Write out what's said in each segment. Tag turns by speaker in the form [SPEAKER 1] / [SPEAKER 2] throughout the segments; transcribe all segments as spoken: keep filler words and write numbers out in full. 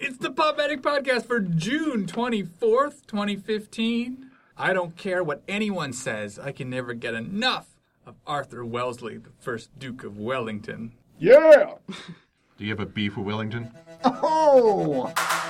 [SPEAKER 1] It's the Popmatic Podcast for June twenty-fourth, twenty fifteen. I don't care what anyone says. I can never get enough of Arthur Wellesley, the first Duke of Wellington.
[SPEAKER 2] Yeah!
[SPEAKER 3] Do you have a beef with Wellington?
[SPEAKER 2] Oh!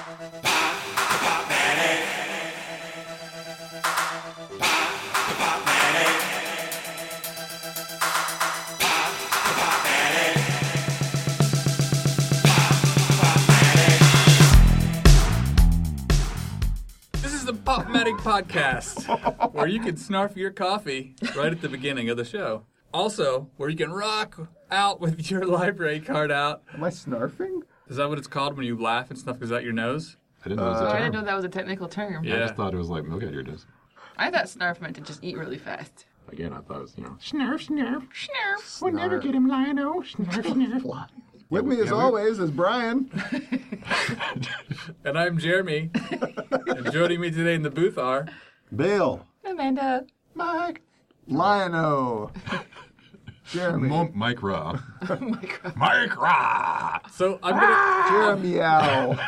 [SPEAKER 1] The Popmatic Podcast, where you can snarf your coffee right at the beginning of the show. Also, where you can rock out with your library card out.
[SPEAKER 2] Am I snarfing?
[SPEAKER 1] Is that what it's called when you laugh and stuff goes out your nose?
[SPEAKER 3] I didn't know it was a
[SPEAKER 4] Oh,
[SPEAKER 3] term.
[SPEAKER 4] I didn't know that was a technical term.
[SPEAKER 1] Yeah.
[SPEAKER 3] I just thought it was like milk out your nose.
[SPEAKER 4] I thought snarf meant to just eat really fast.
[SPEAKER 3] Again, I thought it was, you know,
[SPEAKER 5] Snarf, snarf.
[SPEAKER 4] Snarf.
[SPEAKER 5] We'll never get him, Lion-O. Snarf, snarf.
[SPEAKER 2] With me, as
[SPEAKER 3] yeah, we-
[SPEAKER 2] always, is Brian.
[SPEAKER 1] And I'm Jeremy. And joining me today in the booth are...
[SPEAKER 2] Bill.
[SPEAKER 4] Amanda.
[SPEAKER 5] Mike.
[SPEAKER 2] Lion-O. Jeremy.
[SPEAKER 3] Mo- Mike Raw.
[SPEAKER 4] Mike Raw.
[SPEAKER 3] Mike Raw!
[SPEAKER 1] So I'm gonna...
[SPEAKER 2] Jeremy Owl.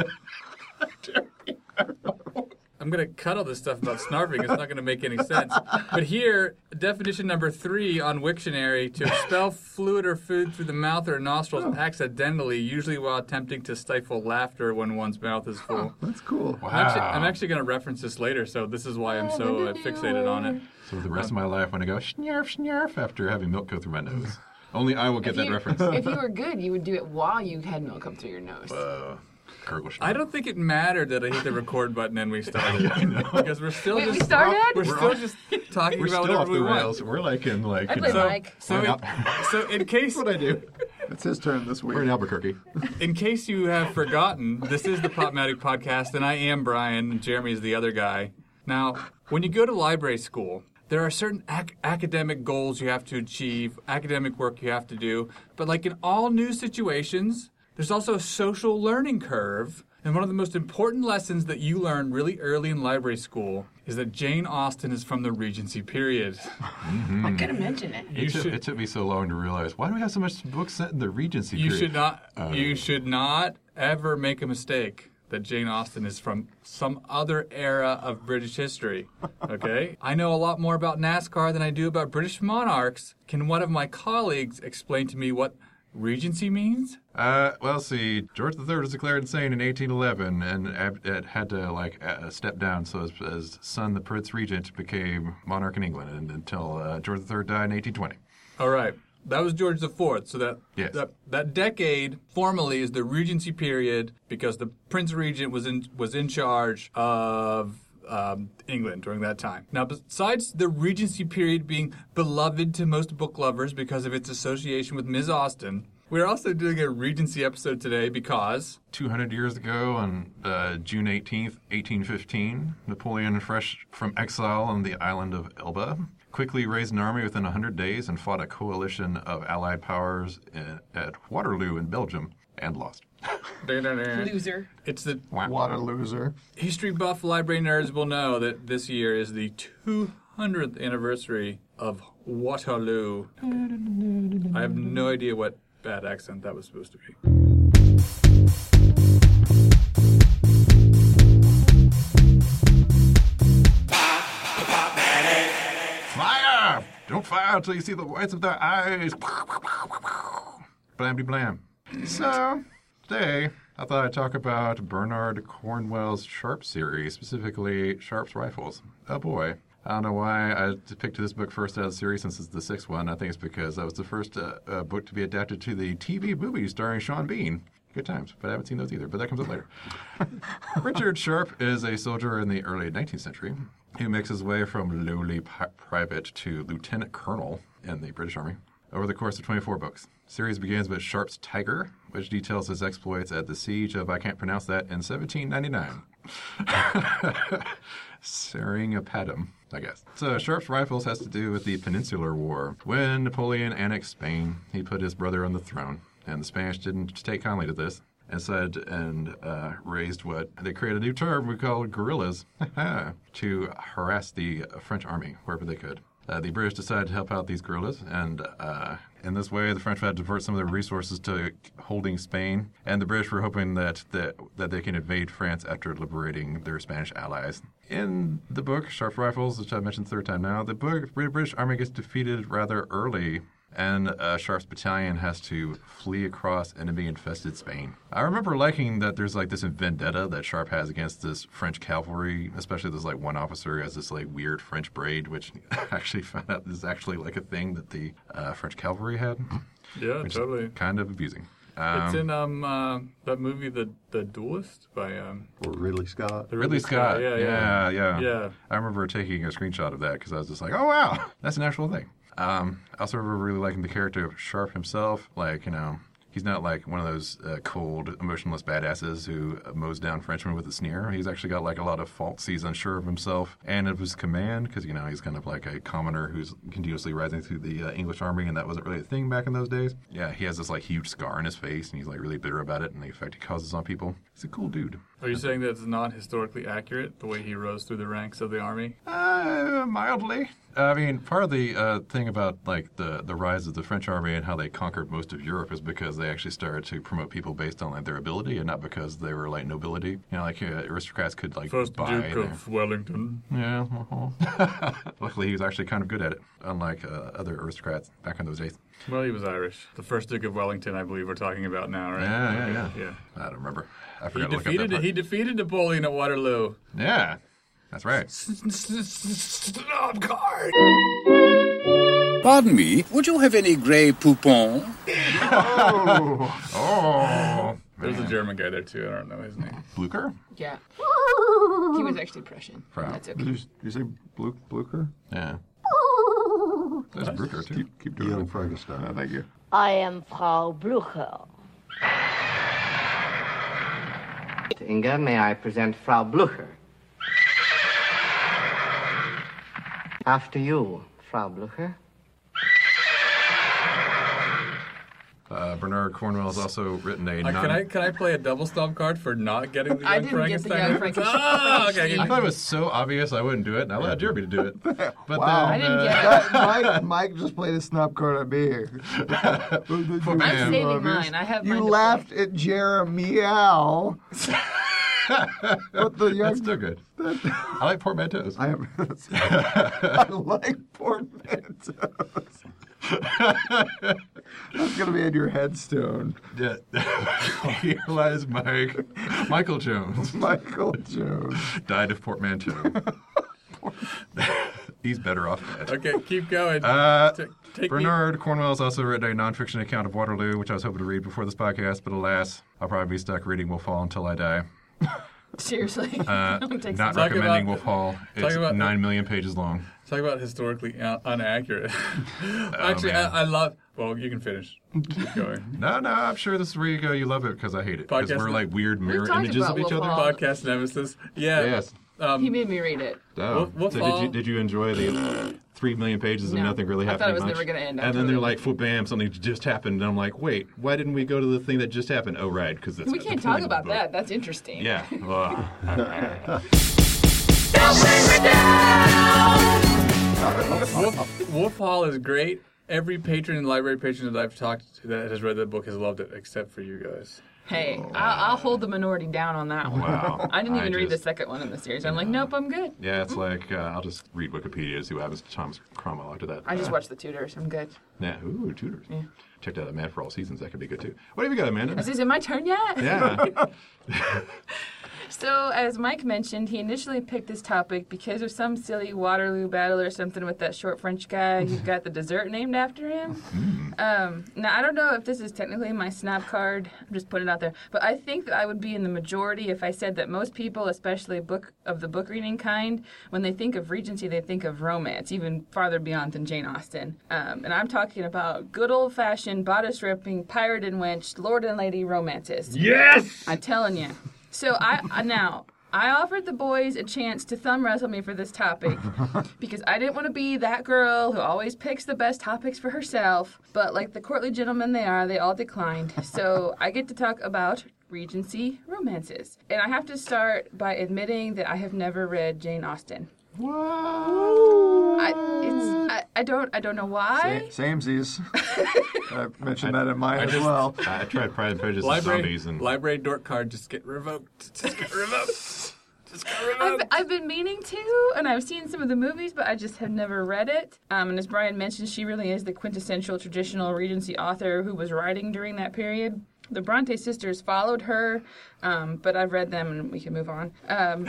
[SPEAKER 1] I'm going to cut all this stuff about snarfing. It's not going to make any sense. But here, definition number three on Wiktionary, to expel fluid or food through the mouth or nostrils
[SPEAKER 2] Oh.
[SPEAKER 1] accidentally, usually while attempting to stifle laughter when one's mouth is full.
[SPEAKER 2] That's cool.
[SPEAKER 3] Wow.
[SPEAKER 1] I'm actually, I'm actually going to reference this later, so this is why I'm so uh, fixated on it.
[SPEAKER 3] So the rest of my life, when I go snarf, snarf, after having milk go through my nose. Only I will get
[SPEAKER 4] If
[SPEAKER 3] that
[SPEAKER 4] you-
[SPEAKER 3] reference.
[SPEAKER 4] If you were good, you would do it while you had milk come through your nose.
[SPEAKER 3] Uh, Gurgle
[SPEAKER 1] I don't think it mattered that I hit the record button and we started. Because we're still
[SPEAKER 4] Wait,
[SPEAKER 1] just
[SPEAKER 4] we started?
[SPEAKER 1] we're,
[SPEAKER 3] We're
[SPEAKER 1] still
[SPEAKER 3] all-
[SPEAKER 1] just talking
[SPEAKER 3] We're
[SPEAKER 1] about
[SPEAKER 3] still
[SPEAKER 1] whatever
[SPEAKER 3] off the
[SPEAKER 1] we
[SPEAKER 3] rails.
[SPEAKER 1] want.
[SPEAKER 3] We're like in like,
[SPEAKER 4] I
[SPEAKER 3] you
[SPEAKER 4] play
[SPEAKER 3] know,
[SPEAKER 4] Mike.
[SPEAKER 1] So,
[SPEAKER 3] we're
[SPEAKER 1] in,
[SPEAKER 3] in, Al-
[SPEAKER 1] so in case
[SPEAKER 3] what I do.
[SPEAKER 2] It's his turn this week.
[SPEAKER 3] We're in Albuquerque.
[SPEAKER 1] in case you have forgotten, this is the Popmatic Podcast, and I am Brian, and Jeremy is the other guy. Now, when you go to library school, there are certain ac- academic goals you have to achieve, academic work you have to do, but like in all new situations, there's also a social learning curve. And one of the most important lessons that you learn really early in library school is that Jane Austen is from the Regency period.
[SPEAKER 4] I couldn't mention it.
[SPEAKER 1] You
[SPEAKER 3] It took,
[SPEAKER 1] should,
[SPEAKER 3] it took me so long to realize, why do we have so much books set in the Regency
[SPEAKER 1] you
[SPEAKER 3] period?
[SPEAKER 1] should not,
[SPEAKER 3] Uh,
[SPEAKER 1] you should not ever make a mistake that Jane Austen is from some other era of British history. Okay? I know a lot more about NASCAR than I do about British monarchs. Can one of my colleagues explain to me what Regency means?
[SPEAKER 3] Uh, well, see, George the Third was declared insane in eighteen eleven, and ab- it had to like uh, step down. So his, his son, the Prince Regent, became monarch in England, and until uh, George the Third died in eighteen twenty.
[SPEAKER 1] All right. That was George the Fourth. So that,
[SPEAKER 3] Yes.
[SPEAKER 1] that that decade formally is the Regency period because the Prince Regent was in was in charge of um, England during that time. Now, besides the Regency period being beloved to most book lovers because of its association with Miz Austen, we're also doing a Regency episode today because
[SPEAKER 3] Two hundred years ago, on uh, June eighteenth, eighteen fifteen, Napoleon, fresh from exile on the island of Elba, quickly raised an army within one hundred days and fought a coalition of allied powers in, at Waterloo in Belgium and lost.
[SPEAKER 4] Loser.
[SPEAKER 1] it's the
[SPEAKER 2] What a loser.
[SPEAKER 1] history buff library nerds will know that this year is the two hundredth anniversary of Waterloo. I have no idea what bad accent that was supposed to be.
[SPEAKER 3] Fire! Don't fire until you see the whites of their eyes. Blamby blam. So, today, I thought I'd talk about Bernard Cornwell's Sharp series, specifically Sharp's Rifles. Oh boy. I don't know why I picked this book first out of the series since it's the sixth one. I think it's because that was the first uh, uh, book to be adapted to the T V movie starring Sean Bean. Good times, but I haven't seen those either, but that comes up later. Richard Sharp is a soldier in the early nineteenth century who makes his way from lowly pi- private to lieutenant colonel in the British Army over the course of twenty-four books. The series begins with Sharp's Tiger, which details his exploits at the siege of, I can't pronounce that, in seventeen ninety-nine. Seringapatam, I guess. So Sharp's Rifles has to do with the Peninsular War. When Napoleon annexed Spain, he put his brother on the throne, and the Spanish didn't take kindly to this. And said and uh, raised what they created a new term we called guerrillas to harass the French army wherever they could. Uh, the British decided to help out these guerrillas, and uh, in this way, the French had to divert some of their resources to holding Spain, and the British were hoping that, that, that they can invade France after liberating their Spanish allies. In the book, Sharp's Rifles, which I mentioned the third time now, the book, British Army gets defeated rather early, and uh, Sharp's battalion has to flee across enemy-infested Spain. I remember liking that there's like this vendetta that Sharp has against this French cavalry, especially this like one officer who has this like weird French braid, which I actually found out is actually like a thing that the uh, French cavalry had.
[SPEAKER 1] Yeah,
[SPEAKER 3] which
[SPEAKER 1] totally.
[SPEAKER 3] Is kind of abusing. Um,
[SPEAKER 1] It's in um uh, that movie, The The Duelist, by um
[SPEAKER 2] Or Ridley Scott.
[SPEAKER 1] the
[SPEAKER 3] Ridley Scott.
[SPEAKER 1] Yeah,
[SPEAKER 3] yeah,
[SPEAKER 1] yeah,
[SPEAKER 3] yeah.
[SPEAKER 1] yeah.
[SPEAKER 3] I remember taking a screenshot of that because I was just like, oh, wow, that's an actual thing. Um, I also remember really liking the character of Sharp himself. Like, you know, he's not like one of those uh, cold, emotionless badasses who mows down Frenchmen with a sneer. He's actually got like a lot of faults. He's unsure of himself and of his command because, you know, he's kind of like a commoner who's continuously rising through the uh, English army, and that wasn't really a thing back in those days. Yeah, he has this like huge scar on his face, and he's like really bitter about it and the effect he causes on people. He's a cool dude.
[SPEAKER 1] Are you saying that it's not historically accurate, the way he rose through the ranks of the army?
[SPEAKER 3] Uh, mildly. I mean, part of the uh, thing about like the, the rise of the French army and how they conquered most of Europe is because they actually started to promote people based on like their ability and not because they were like nobility. You know, like uh, aristocrats could like
[SPEAKER 1] First
[SPEAKER 3] buy.
[SPEAKER 1] Duke
[SPEAKER 3] their-
[SPEAKER 1] of Wellington.
[SPEAKER 3] Yeah. Uh-huh. Luckily, he was actually kind of good at it, unlike uh, other aristocrats back in those days.
[SPEAKER 1] Well, he was Irish. The first Duke of Wellington, I believe we're talking about now, right?
[SPEAKER 3] Yeah, yeah,
[SPEAKER 1] Okay,
[SPEAKER 3] yeah.
[SPEAKER 1] yeah.
[SPEAKER 3] I don't remember. I
[SPEAKER 1] He
[SPEAKER 3] forgot to look up that
[SPEAKER 1] defeated
[SPEAKER 3] part.
[SPEAKER 1] he defeated Napoleon at Waterloo.
[SPEAKER 3] Yeah, that's right.
[SPEAKER 1] Snob card.
[SPEAKER 6] Pardon me, would you have any Grey Poupon?
[SPEAKER 3] Oh,
[SPEAKER 1] There's a
[SPEAKER 3] man.
[SPEAKER 1] German guy there too. I don't know his name.
[SPEAKER 3] Blucher?
[SPEAKER 4] Yeah. He was actually Prussian.
[SPEAKER 3] Wow.
[SPEAKER 4] That's
[SPEAKER 2] Did
[SPEAKER 4] okay.
[SPEAKER 2] you, did you say Blu- Blucher?
[SPEAKER 3] Yeah. There's Blucher too.
[SPEAKER 2] Keep, keep doing
[SPEAKER 7] Young
[SPEAKER 2] it.
[SPEAKER 7] Frankenstein.
[SPEAKER 2] Uh, thank you.
[SPEAKER 8] I am Frau Blucher.
[SPEAKER 9] Inga, may I present Frau Blucher? After you, Frau Blucher.
[SPEAKER 3] Uh, Bernard Cornwell has also written a
[SPEAKER 1] Uh,
[SPEAKER 3] non-
[SPEAKER 1] can I can I play a double stomp card for not getting the young
[SPEAKER 4] I didn't get the
[SPEAKER 1] Frankenstein?
[SPEAKER 4] young
[SPEAKER 1] reference?
[SPEAKER 4] Frankenstein.
[SPEAKER 1] Oh, okay.
[SPEAKER 3] I thought it was so obvious I wouldn't do it, and I allowed Jeremy to do it. But
[SPEAKER 2] Wow.
[SPEAKER 3] then,
[SPEAKER 4] I didn't
[SPEAKER 3] uh,
[SPEAKER 4] get it.
[SPEAKER 2] That- Mike, Mike just played a snub card at me.
[SPEAKER 3] Poor
[SPEAKER 4] I'm
[SPEAKER 3] man.
[SPEAKER 4] saving mine. I have mine
[SPEAKER 2] You
[SPEAKER 4] to
[SPEAKER 2] laughed at Jeremy Al. But the young,
[SPEAKER 3] That's still good. I like portmanteaus.
[SPEAKER 2] I have. I like portmanteaus. That's gonna be in your headstone,
[SPEAKER 3] Yeah. Here lies Mike. Michael Jones
[SPEAKER 2] Michael Jones.
[SPEAKER 3] died of portmanteau. He's better off dead.
[SPEAKER 1] Okay, keep going.
[SPEAKER 3] Uh,
[SPEAKER 1] T- take me-
[SPEAKER 3] Bernard Cornwell has also written a nonfiction account of Waterloo, which I was hoping to read before this podcast, but alas, I'll probably be stuck reading Wolf Hall until I die.
[SPEAKER 4] Seriously.
[SPEAKER 3] Uh,
[SPEAKER 4] It takes
[SPEAKER 3] not
[SPEAKER 4] some-
[SPEAKER 1] Talk
[SPEAKER 3] recommending
[SPEAKER 1] about-
[SPEAKER 3] Wolf Hall. It's
[SPEAKER 1] about-
[SPEAKER 3] nine million pages long.
[SPEAKER 1] Talk about historically un- inaccurate. Actually,
[SPEAKER 3] man.
[SPEAKER 1] I, I love. Well, you can finish. Keep going.
[SPEAKER 3] No, no, I'm sure this is where you go. You love it because I hate it. Because
[SPEAKER 1] Podcast-
[SPEAKER 3] we're like weird mirror
[SPEAKER 4] talked
[SPEAKER 3] images
[SPEAKER 4] about
[SPEAKER 3] of each
[SPEAKER 4] Wolf
[SPEAKER 3] other.
[SPEAKER 4] Hall.
[SPEAKER 1] Podcast nemesis. Yeah.
[SPEAKER 3] Yes.
[SPEAKER 1] Um,
[SPEAKER 4] He made me read it.
[SPEAKER 3] Oh.
[SPEAKER 1] Wolf- Wolf
[SPEAKER 3] so did
[SPEAKER 1] Hall-
[SPEAKER 3] you did you enjoy the three million pages of
[SPEAKER 4] No.
[SPEAKER 3] nothing really
[SPEAKER 4] I thought
[SPEAKER 3] happening
[SPEAKER 4] it was
[SPEAKER 3] much?
[SPEAKER 4] never gonna end. I
[SPEAKER 3] And then they're
[SPEAKER 4] totally-
[SPEAKER 3] like, "Foot bam, something just happened." And I'm like, "Wait, why didn't we go to the thing that just happened?" Oh, right, because that's
[SPEAKER 4] We
[SPEAKER 3] the
[SPEAKER 4] can't
[SPEAKER 3] point
[SPEAKER 4] talk
[SPEAKER 3] of the
[SPEAKER 4] about
[SPEAKER 3] book.
[SPEAKER 4] that. That's interesting.
[SPEAKER 3] Yeah. Ugh.
[SPEAKER 1] Wolf, Wolf Hall is great. Every patron and library patron that I've talked to that has read that book has loved it, except for you guys.
[SPEAKER 4] Hey, I'll, I'll hold the minority down on that one.
[SPEAKER 3] Wow.
[SPEAKER 4] I didn't even read the
[SPEAKER 3] just-
[SPEAKER 4] second one in the series. I'm like, nope, I'm good.
[SPEAKER 3] Yeah, it's like uh, I'll just read Wikipedia to see what happens to Thomas Cromwell after that.
[SPEAKER 4] I just watched the Tudors. I'm good.
[SPEAKER 3] Yeah. Ooh, Tudors. Checked out that Man for All Seasons. That could be good too. What have you got, Amanda?
[SPEAKER 4] Is it my turn yet?
[SPEAKER 3] Yeah.
[SPEAKER 4] So, as Mike mentioned, he initially picked this topic because of some silly Waterloo battle or something with that short French guy who got the dessert named after him. Um, now, I don't know if this is technically my snap card. I'm just putting it out there. But I think that I would be in the majority if I said that most people, especially book of the book reading kind, when they think of Regency, they think of romance, even farther beyond than Jane Austen. Um, and I'm talking about good old-fashioned, bodice-ripping, pirate and wench, lord and lady romances.
[SPEAKER 1] Yes!
[SPEAKER 4] I'm telling you. So I I- now I offered the boys a chance to thumb wrestle me for this topic because I didn't want to be that girl who always picks the best topics for herself. But like the courtly gentlemen they are, they all declined. So I get to talk about Regency romances, and I have to start by admitting that I have never read Jane Austen.
[SPEAKER 2] What?
[SPEAKER 4] I, it's, I, I don't I don't know why.
[SPEAKER 2] Sa- Samesies. I mentioned that in mine
[SPEAKER 3] I
[SPEAKER 2] as
[SPEAKER 3] just-
[SPEAKER 2] well.
[SPEAKER 3] I tried Pride and Prejudice and
[SPEAKER 1] Library,
[SPEAKER 3] zombies, and
[SPEAKER 1] library dork card just get revoked. Just get revoked. Just get revoked.
[SPEAKER 4] I've, I've been meaning to, and I've seen some of the movies, but I just have never read it. Um, and as Brian mentioned, she really is the quintessential traditional Regency author who was writing during that period. The Bronte sisters followed her, um, but I've read them, and we can move on. Um,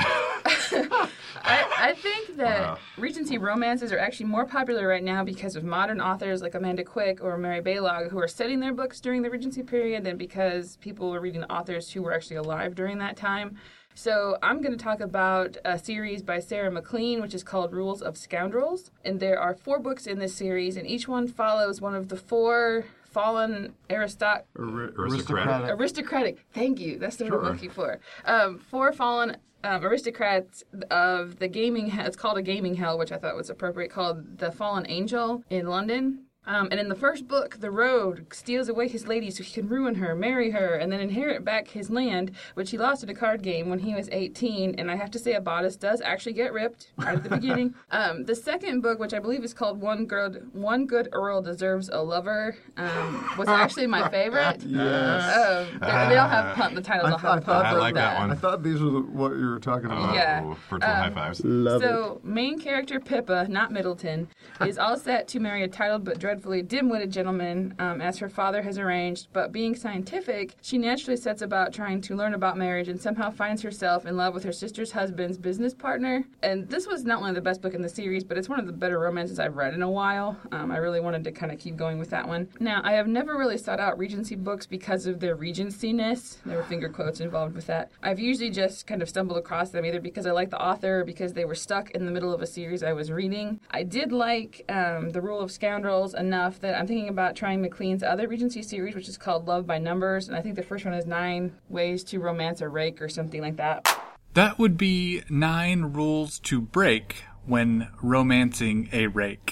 [SPEAKER 4] I, I think that
[SPEAKER 3] Wow.
[SPEAKER 4] Regency romances are actually more popular right now because of modern authors like Amanda Quick or Mary Baylog who are setting their books during the Regency period than because people were reading authors who were actually alive during that time. So I'm going to talk about a series by Sarah McLean, which is called Rules of Scoundrels. And there are four books in this series, and each one follows one of the four fallen aristoc-
[SPEAKER 2] Ari-
[SPEAKER 3] Aristocratic.
[SPEAKER 4] aristocratic. Thank you. That's the word
[SPEAKER 2] Sure.
[SPEAKER 4] I'm looking for. Um, four fallen um, aristocrats of the gaming. He- it's called a gaming hell, which I thought was appropriate. Called the Fallen Angel in London. Um, and in the first book, the Road steals away his lady so he can ruin her, marry her, and then inherit back his land, which he lost in a card game when he was eighteen. And I have to say, a bodice does actually get ripped right at the beginning. Um, the second book, which I believe is called One Good One Good Earl Deserves a Lover, um, was actually my favorite.
[SPEAKER 2] Yes.
[SPEAKER 4] Um, they, they all have pun. The titles
[SPEAKER 2] I,
[SPEAKER 4] all
[SPEAKER 2] I
[SPEAKER 4] have
[SPEAKER 2] thought
[SPEAKER 4] puns.
[SPEAKER 3] I like that one.
[SPEAKER 2] I thought these were the, what you were talking about.
[SPEAKER 3] Oh,
[SPEAKER 4] Yeah.
[SPEAKER 3] virtual
[SPEAKER 4] Um,
[SPEAKER 3] high fives.
[SPEAKER 2] Love
[SPEAKER 4] So, main character Pippa, not Middleton, is all set to marry a titled but dreadfully dim-witted gentleman, um, as her father has arranged. But being scientific, she naturally sets about trying to learn about marriage and somehow finds herself in love with her sister's husband's business partner. And this was not only the best book in the series, but it's one of the better romances I've read in a while. Um, I really wanted to kind of keep going with that one. Now, I have never really sought out Regency books because of their Regency-ness. There were finger quotes involved with that. I've usually just kind of stumbled across them either because I like the author or because they were stuck in the middle of a series I was reading. I did like um, The Rule of Scoundrels enough that I'm thinking about trying McLean's other Regency series, which is called Love by Numbers, and I think the first one is Nine Ways to Romance a Rake or something like that.
[SPEAKER 1] That would be nine rules to break when romancing a rake.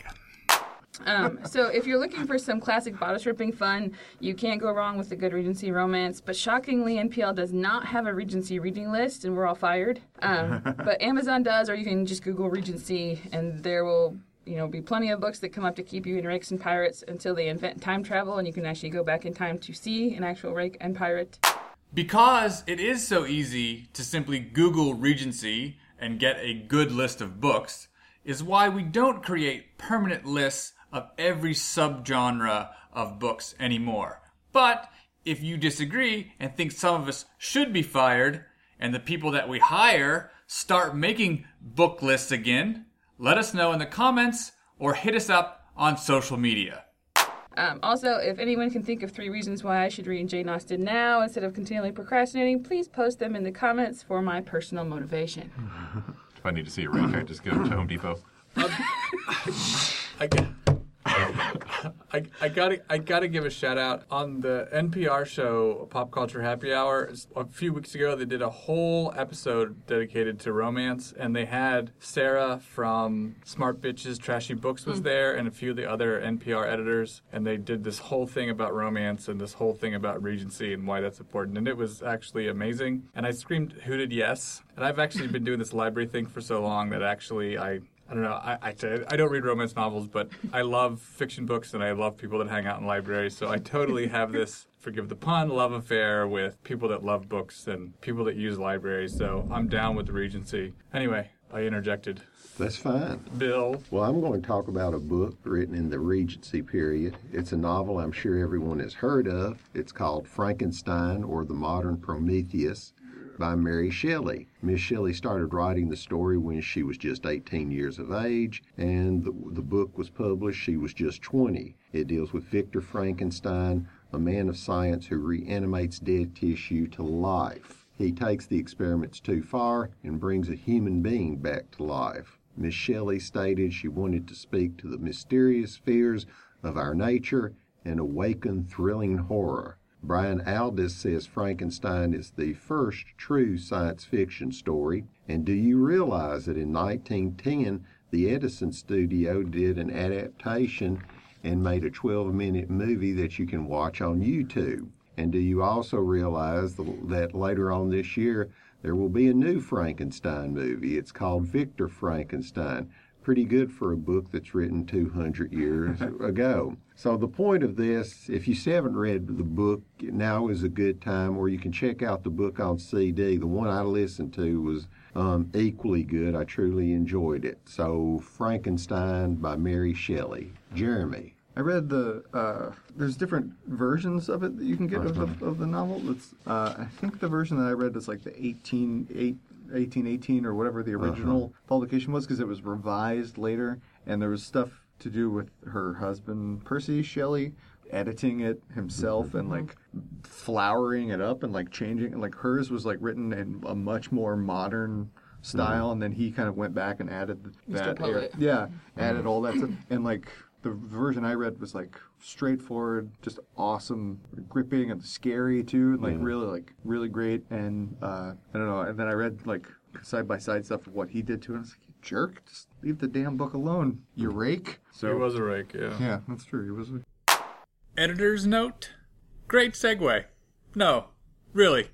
[SPEAKER 4] Um, so if you're looking for some classic bodice ripping fun, you can't go wrong with a good Regency romance. But shockingly, N P L does not have a Regency reading list, and we're all fired. Um, but Amazon does, or you can just Google Regency, and there will you know be plenty of books that come up to keep you in rakes and pirates until they invent time travel, and you can actually go back in time to see an actual rake and pirate.
[SPEAKER 1] Because it is so easy to simply Google Regency and get a good list of books, is why we don't create permanent lists of every subgenre of books anymore. But if you disagree and think some of us should be fired, and the people that we hire start making book lists again, let us know in the comments or hit us up on social media.
[SPEAKER 4] Um, also, if anyone can think of three reasons why I should read Jane Austen now instead of continually procrastinating, please post them in the comments for my personal motivation.
[SPEAKER 3] If I need to see a rake, I just go to Home Depot.
[SPEAKER 1] I, I, I gotta I gotta give a shout out on the N P R show Pop Culture Happy Hour. A few weeks ago, they did a whole episode dedicated to romance, and they had Sarah from Smart Bitches Trashy Books was there, and a few of the other N P R editors, and they did this whole thing about romance and this whole thing about Regency and why that's important, and it was actually amazing. And I screamed, hooted yes. And I've actually been doing this library thing for so long that actually I. I don't know. I, I I don't read romance novels, but I love fiction books and I love people that hang out in libraries. So I totally have this, forgive the pun, love affair with people that love books and people that use libraries. So I'm down with the Regency. Anyway, I interjected.
[SPEAKER 7] That's fine.
[SPEAKER 1] Bill.
[SPEAKER 7] Well, I'm going to talk about a book written in the Regency period. It's a novel I'm sure everyone has heard of. It's called Frankenstein, or The Modern Prometheus, by Mary Shelley. Miss Shelley started writing the story when she was just eighteen years of age, and the, the book was published. She was just twenty. It deals with Victor Frankenstein, a man of science who reanimates dead tissue to life. He takes the experiments too far and brings a human being back to life. Miss Shelley stated she wanted to speak to the mysterious fears of our nature and awaken thrilling horror. Brian Aldiss says Frankenstein is the first true science fiction story. And do you realize that in nineteen ten, the Edison Studio did an adaptation and made a twelve-minute movie that you can watch on YouTube? And do you also realize that later on this year, There will be a new Frankenstein movie. It's called Victor Frankenstein. Pretty good for a book that's written two hundred years ago. So the point of this, if you haven't read the book, now is a good time, or you can check out the book on C D. The one I listened to was um, equally good. I truly enjoyed it. So Frankenstein by Mary Shelley. Jeremy.
[SPEAKER 2] I read the, uh, there's different versions of it that you can get of, the, of the novel. It's, uh, I think the version that I read is like the eighteen, eight, eighteen eighteen or whatever the original uh-huh. publication was, because it was revised later, and there was stuff to do with her husband, Percy Shelley, editing it himself and like flowering it up and like changing, like hers was like written in a much more modern style, mm-hmm. and then he kind of went back and added that, era, yeah, added all that stuff, and like the version I read was like straightforward, just awesome, gripping and scary too, and like yeah. really like really great. And uh, I don't know. And then I read like side by side stuff of what he did to it. And I was like, you jerk, just leave the damn book alone, you rake. So
[SPEAKER 1] he was a rake, yeah.
[SPEAKER 2] Yeah, that's true. He was. A...
[SPEAKER 1] Editor's note. Great segue. No, really.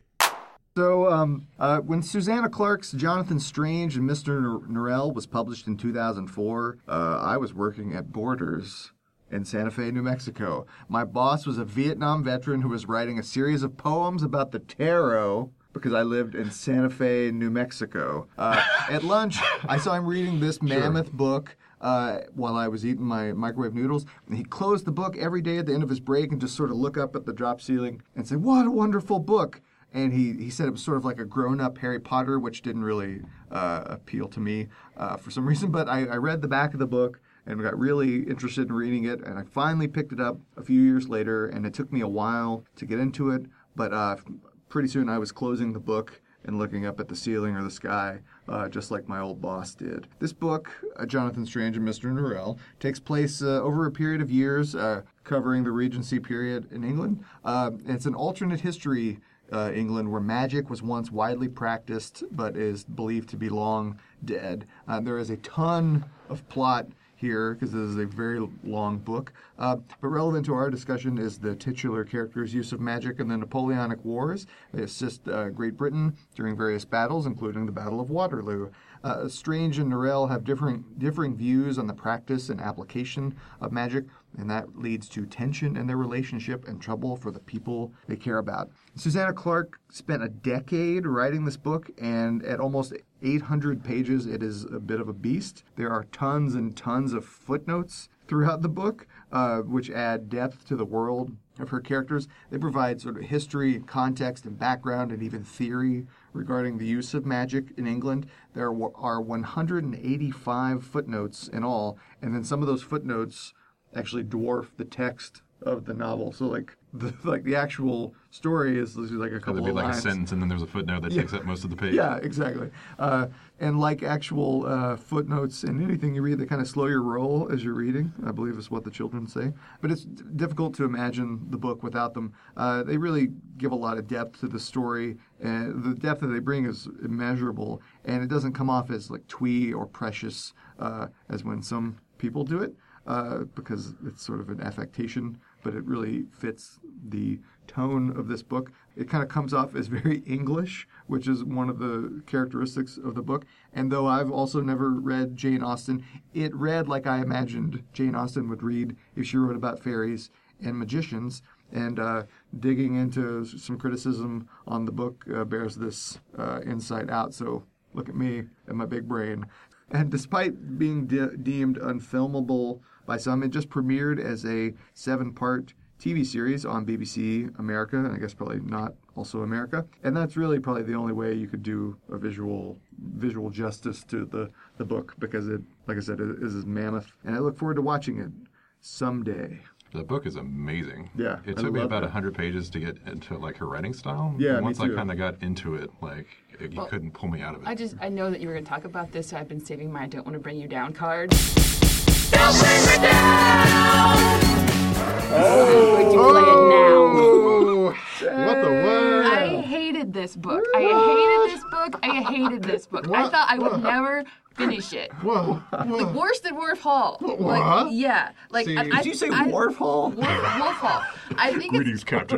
[SPEAKER 2] So, um, uh, when Susanna Clark's Jonathan Strange and Mister Norrell was published in two thousand four, uh, I was working at Borders in Santa Fe, New Mexico. My boss was a Vietnam veteran who was writing a series of poems about the tarot because I lived in Santa Fe, New Mexico. Uh, at lunch, I saw him reading this mammoth sure. book uh, while I was eating my microwave noodles. And he closed the book every day at the end of his break and just sort of look up at the drop ceiling and say, "What a wonderful book." And he, he said it was sort of like a grown-up Harry Potter, which didn't really uh, appeal to me uh, for some reason. But I, I read the back of the book and got really interested in reading it. And I finally picked it up a few years later, and it took me a while to get into it. But uh, pretty soon I was closing the book and looking up at the ceiling or the sky, uh, just like my old boss did. This book, uh, Jonathan Strange and Mister Norrell, takes place uh, over a period of years, uh, covering the Regency period in England. Uh, it's an alternate history Uh, England, where magic was once widely practiced but is believed to be long dead. Uh, there is a ton of plot here because this is a very long book. Uh, but relevant to our discussion is the titular character's use of magic in the Napoleonic Wars. They assist uh, Great Britain during various battles, including the Battle of Waterloo. Uh, Strange and Norrell have different differing views on the practice and application of magic, and that leads to tension in their relationship and trouble for the people they care about. Susanna Clark spent a decade writing this book, and at almost eight hundred pages, it is a bit of a beast. There are tons and tons of footnotes throughout the book, uh, which add depth to the world of her characters. They provide sort of history, context, and background, and even theory regarding the use of magic in England. There are one hundred eighty-five footnotes in all, and then some of those footnotes actually dwarf the text of the novel. So like the like the actual story is like a couple
[SPEAKER 3] There'd be
[SPEAKER 2] of
[SPEAKER 3] like
[SPEAKER 2] lines.
[SPEAKER 3] a sentence, and then there's a footnote that
[SPEAKER 2] Yeah.
[SPEAKER 3] takes up most of the page.
[SPEAKER 2] Yeah, exactly. Uh, and like actual uh, footnotes in anything you read, they kind of slow your roll as you're reading, I believe is what the children say. But it's d- difficult to imagine the book without them. Uh, they really give a lot of depth to the story, and the depth that they bring is immeasurable, and it doesn't come off as like twee or precious uh, as when some people do it. Uh, because it's sort of an affectation, but it really fits the tone of this book. It kind of comes off as very English, which is one of the characteristics of the book. And though I've also never read Jane Austen, it read like I imagined Jane Austen would read if she wrote about fairies and magicians. And uh, digging into some criticism on the book uh, bears this uh, insight out. So look at me and my big brain. And despite being de- deemed unfilmable by some, it just premiered as a seven-part T V series on B B C America, and I guess probably not also America. And that's really probably the only way you could do a visual visual justice to the, the book, because it, like I said, it is a mammoth. And I look forward to watching it someday.
[SPEAKER 3] The book is amazing.
[SPEAKER 2] Yeah,
[SPEAKER 3] It
[SPEAKER 2] I
[SPEAKER 3] took me
[SPEAKER 2] love
[SPEAKER 3] about
[SPEAKER 2] that.
[SPEAKER 3] one hundred pages to get into like her writing style.
[SPEAKER 2] Yeah,
[SPEAKER 3] and
[SPEAKER 2] me
[SPEAKER 3] once
[SPEAKER 2] too.
[SPEAKER 3] I kind of got into it, like it, you
[SPEAKER 10] Well,
[SPEAKER 3] couldn't pull me out of it.
[SPEAKER 10] I just I know that you were going to talk about this, so I've been saving my "I don't want to bring you down" card.
[SPEAKER 5] Don't bring me down!
[SPEAKER 10] I'm going to play it now.
[SPEAKER 2] What the what?
[SPEAKER 10] I hated this book. I hated this book. I hated this book. I thought I would never finish it.
[SPEAKER 2] Whoa.
[SPEAKER 10] Like worse than Wharf Hall.
[SPEAKER 2] What?
[SPEAKER 10] Like, yeah. Like
[SPEAKER 2] See,
[SPEAKER 10] I,
[SPEAKER 2] did
[SPEAKER 10] I,
[SPEAKER 2] you say
[SPEAKER 10] I,
[SPEAKER 2] Wharf Hall?
[SPEAKER 10] Wharf, Wharf Hall. I think it's,
[SPEAKER 3] Greetings, Captain.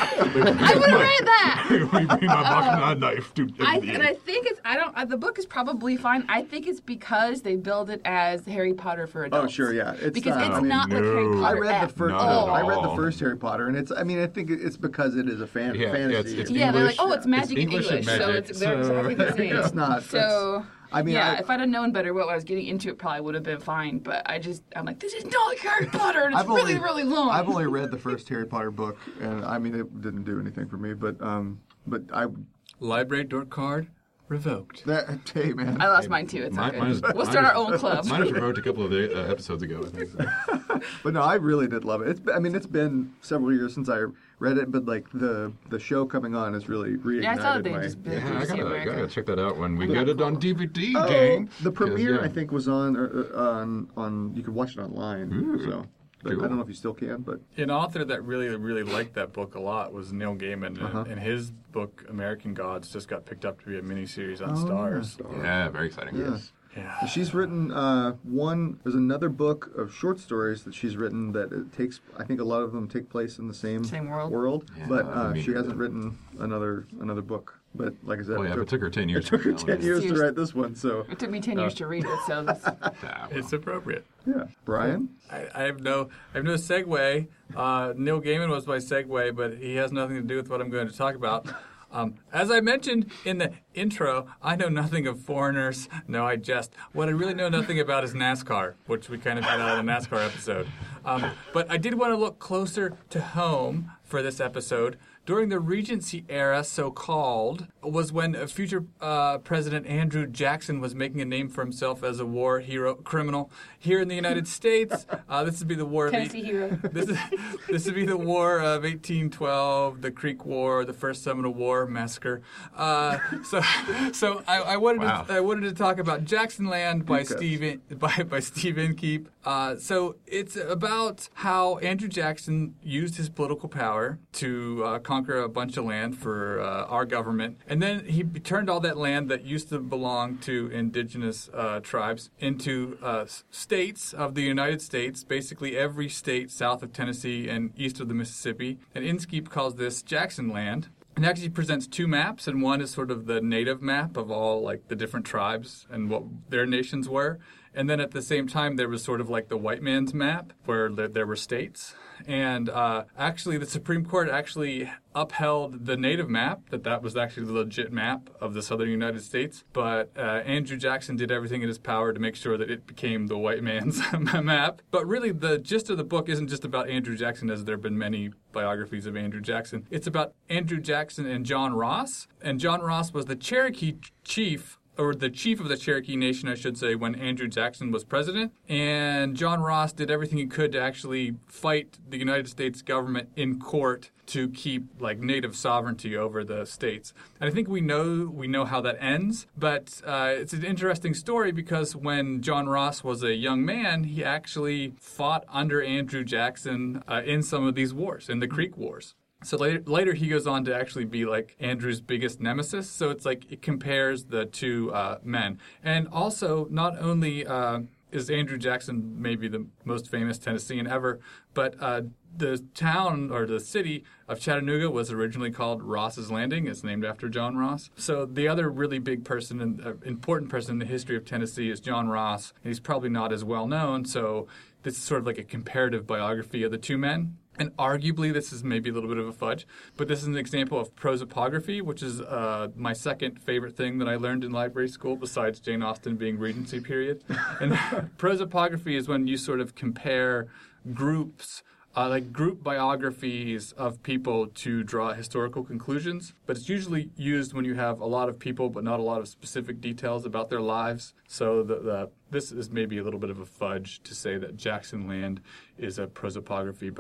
[SPEAKER 10] I would have read that.
[SPEAKER 3] We bring my knife to
[SPEAKER 10] I, and I think it's I don't uh, the book is probably fine. I think it's because they build it as Harry Potter for
[SPEAKER 2] Oh,
[SPEAKER 10] adults.
[SPEAKER 2] sure, yeah. It's
[SPEAKER 10] because
[SPEAKER 2] not,
[SPEAKER 10] it's
[SPEAKER 2] I mean,
[SPEAKER 10] not like Harry
[SPEAKER 3] no.
[SPEAKER 2] I
[SPEAKER 10] Potter.
[SPEAKER 2] read the
[SPEAKER 10] at
[SPEAKER 2] first.
[SPEAKER 3] Not
[SPEAKER 10] all.
[SPEAKER 3] at
[SPEAKER 2] I read the
[SPEAKER 3] all.
[SPEAKER 2] first Harry Potter, and it's. I mean, I think it- it's because it is a fan,
[SPEAKER 3] Yeah, yeah,
[SPEAKER 2] fantasy.
[SPEAKER 3] it's- it's
[SPEAKER 10] Yeah, they're like,
[SPEAKER 3] English.
[SPEAKER 10] oh, it's magic
[SPEAKER 3] It's
[SPEAKER 10] in
[SPEAKER 3] English and
[SPEAKER 10] English, so
[SPEAKER 3] magic,
[SPEAKER 10] it's they're
[SPEAKER 3] so-
[SPEAKER 10] exactly the same.
[SPEAKER 2] It's not.
[SPEAKER 10] So
[SPEAKER 2] I mean,
[SPEAKER 10] yeah,
[SPEAKER 2] I-
[SPEAKER 10] if I'd have known better what I was getting into, it probably would have been fine. But I just, I'm like, this is not like Harry Potter, and it's
[SPEAKER 2] I've
[SPEAKER 10] really,
[SPEAKER 2] only,
[SPEAKER 10] really long.
[SPEAKER 2] I've only read the first Harry Potter book, and I mean, it didn't do anything for me. But um, but I
[SPEAKER 1] Library door card revoked.
[SPEAKER 2] that hey man.
[SPEAKER 10] I lost mine too. It's
[SPEAKER 3] Mine-
[SPEAKER 10] okay.
[SPEAKER 3] mine is-
[SPEAKER 10] We'll
[SPEAKER 3] mine
[SPEAKER 10] start
[SPEAKER 3] is-
[SPEAKER 10] our own club.
[SPEAKER 3] Mine was revoked a couple of the, uh, episodes ago, I think. So.
[SPEAKER 2] But no, I really did love it. It's. I mean, it's been several years since I read it, but like the the show coming on has really reignited
[SPEAKER 10] Yeah, I saw that they
[SPEAKER 2] my.
[SPEAKER 10] just
[SPEAKER 3] Yeah, I
[SPEAKER 10] B B C
[SPEAKER 3] gotta,
[SPEAKER 10] America.
[SPEAKER 3] gotta check that out when we get it on D V D,
[SPEAKER 2] Oh,
[SPEAKER 3] gang.
[SPEAKER 2] the
[SPEAKER 3] 'Cause,
[SPEAKER 2] premiere
[SPEAKER 3] yeah.
[SPEAKER 2] I think was on uh, on on. You could watch it online.
[SPEAKER 3] Ooh,
[SPEAKER 2] so but
[SPEAKER 3] cool.
[SPEAKER 2] I don't know if you still can, but
[SPEAKER 1] An author that really, really liked that book a lot was Neil Gaiman, and,
[SPEAKER 2] Uh-huh.
[SPEAKER 1] and his book American Gods just got picked up to be a miniseries on
[SPEAKER 2] Oh,
[SPEAKER 1] Stars.
[SPEAKER 3] Yeah, very exciting.
[SPEAKER 2] yes.
[SPEAKER 1] Yeah.
[SPEAKER 2] She's written uh, one. There's another book of short stories that she's written that it takes. I think a lot of them take place in the same
[SPEAKER 10] Same world.
[SPEAKER 2] World,
[SPEAKER 3] Yeah,
[SPEAKER 2] but
[SPEAKER 3] I
[SPEAKER 2] uh,
[SPEAKER 3] mean-
[SPEAKER 2] she hasn't written another another book. But like I said,
[SPEAKER 3] Well, yeah,
[SPEAKER 2] it,
[SPEAKER 3] but
[SPEAKER 2] took,
[SPEAKER 3] it took her ten years.
[SPEAKER 2] it took her
[SPEAKER 3] to
[SPEAKER 2] ten years to
[SPEAKER 10] Seriously.
[SPEAKER 2] write this one. So
[SPEAKER 10] It took me ten years to read it, so that's,
[SPEAKER 3] Yeah, well.
[SPEAKER 1] It's appropriate.
[SPEAKER 2] yeah, Brian.
[SPEAKER 1] I, I have no, I have no segue. Uh, Neil Gaiman was my segue, but he has nothing to do with what I'm going to talk about. Um, as I mentioned in the intro, I know nothing of foreigners. No, I jest. What I really know nothing about is NASCAR, which we kind of had out of the NASCAR episode. Um, but I did want to look closer to home for this episode. During the Regency era, so-called, was when a future uh, President Andrew Jackson was making a name for himself as a war hero criminal here in the United States. Uh, this would be the War of
[SPEAKER 4] Tennessee hero.
[SPEAKER 1] this is this would be the War of eighteen twelve, the Creek War, the First Seminole War massacre. Uh, so, so I, I wanted
[SPEAKER 3] Wow.
[SPEAKER 1] to I wanted to talk about Jackson Land by
[SPEAKER 2] Because.
[SPEAKER 1] Steve by by Steve Inkeep. Uh, so it's about how Andrew Jackson used his political power to uh, conquer a bunch of land for uh, our government, and then he turned all that land that used to belong to indigenous uh, tribes into uh, s- states of the United States, basically every state south of Tennessee and east of the Mississippi. And Inkeep calls this Jackson Land. And actually presents two maps, and one is sort of the native map of all like the different tribes and what their nations were. And then at the same time, there was sort of like the white man's map where there, there were states. And uh, actually, the Supreme Court actually upheld the native map, that that was actually the legit map of the southern United States. But uh, Andrew Jackson did everything in his power to make sure that it became the white man's map. But really, the gist of the book isn't just about Andrew Jackson, as there have been many biographies of Andrew Jackson. It's about Andrew Jackson and John Ross. And John Ross was the Cherokee chief, or the chief of the Cherokee Nation, I should say, when Andrew Jackson was president. And John Ross did everything he could to actually fight the United States government in court to keep like native sovereignty over the states. And I think we know we know how that ends, but uh, it's an interesting story because when John Ross was a young man, he actually fought under Andrew Jackson uh, in some of these wars, in the Creek Wars. So later, later he goes on to actually be like Andrew's biggest nemesis. So it's like it compares the two uh, men. And also, not only uh, is Andrew Jackson maybe the most famous Tennessean ever, but uh, the town or the city of Chattanooga was originally called Ross's Landing. It's named after John Ross. So the other really big person, and uh, important person in the history of Tennessee is John Ross. He's probably not as well known. So this is sort of like a comparative biography of the two men. And arguably, this is maybe a little bit of a fudge, but this is an example of prosopography, which is uh, my second favorite thing that I learned in library school, besides Jane Austen being Regency period. And prosopography is when you sort of compare groups, uh, like group biographies of people to draw historical conclusions. But it's usually used when you have a lot of people, but not a lot of specific details about their lives. So the, the this is maybe a little bit of a fudge to say that Jackson Land is a prosopography, but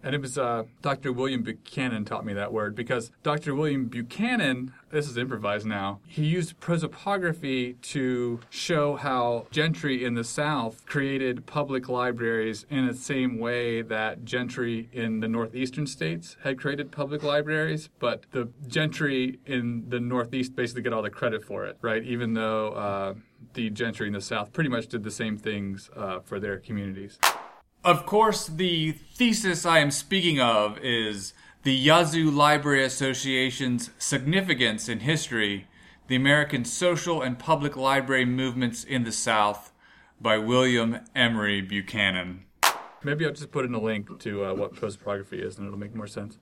[SPEAKER 1] And it was uh, Doctor William Buchanan taught me that word because Doctor William Buchanan, this is improvised now, he used prosopography to show how gentry in the South created public libraries in the same way that gentry in the northeastern states had created public libraries, but the gentry in the Northeast basically get all the credit for it, right? Even though uh, the gentry in the South pretty much did the same things uh, for their communities. Of course, the thesis I am speaking of is the Yazoo Library Association's Significance in History, the American Social and Public Library Movements in the South by William Emery Buchanan. Maybe I'll just put in a link to uh, what prosopography is and it'll make more sense.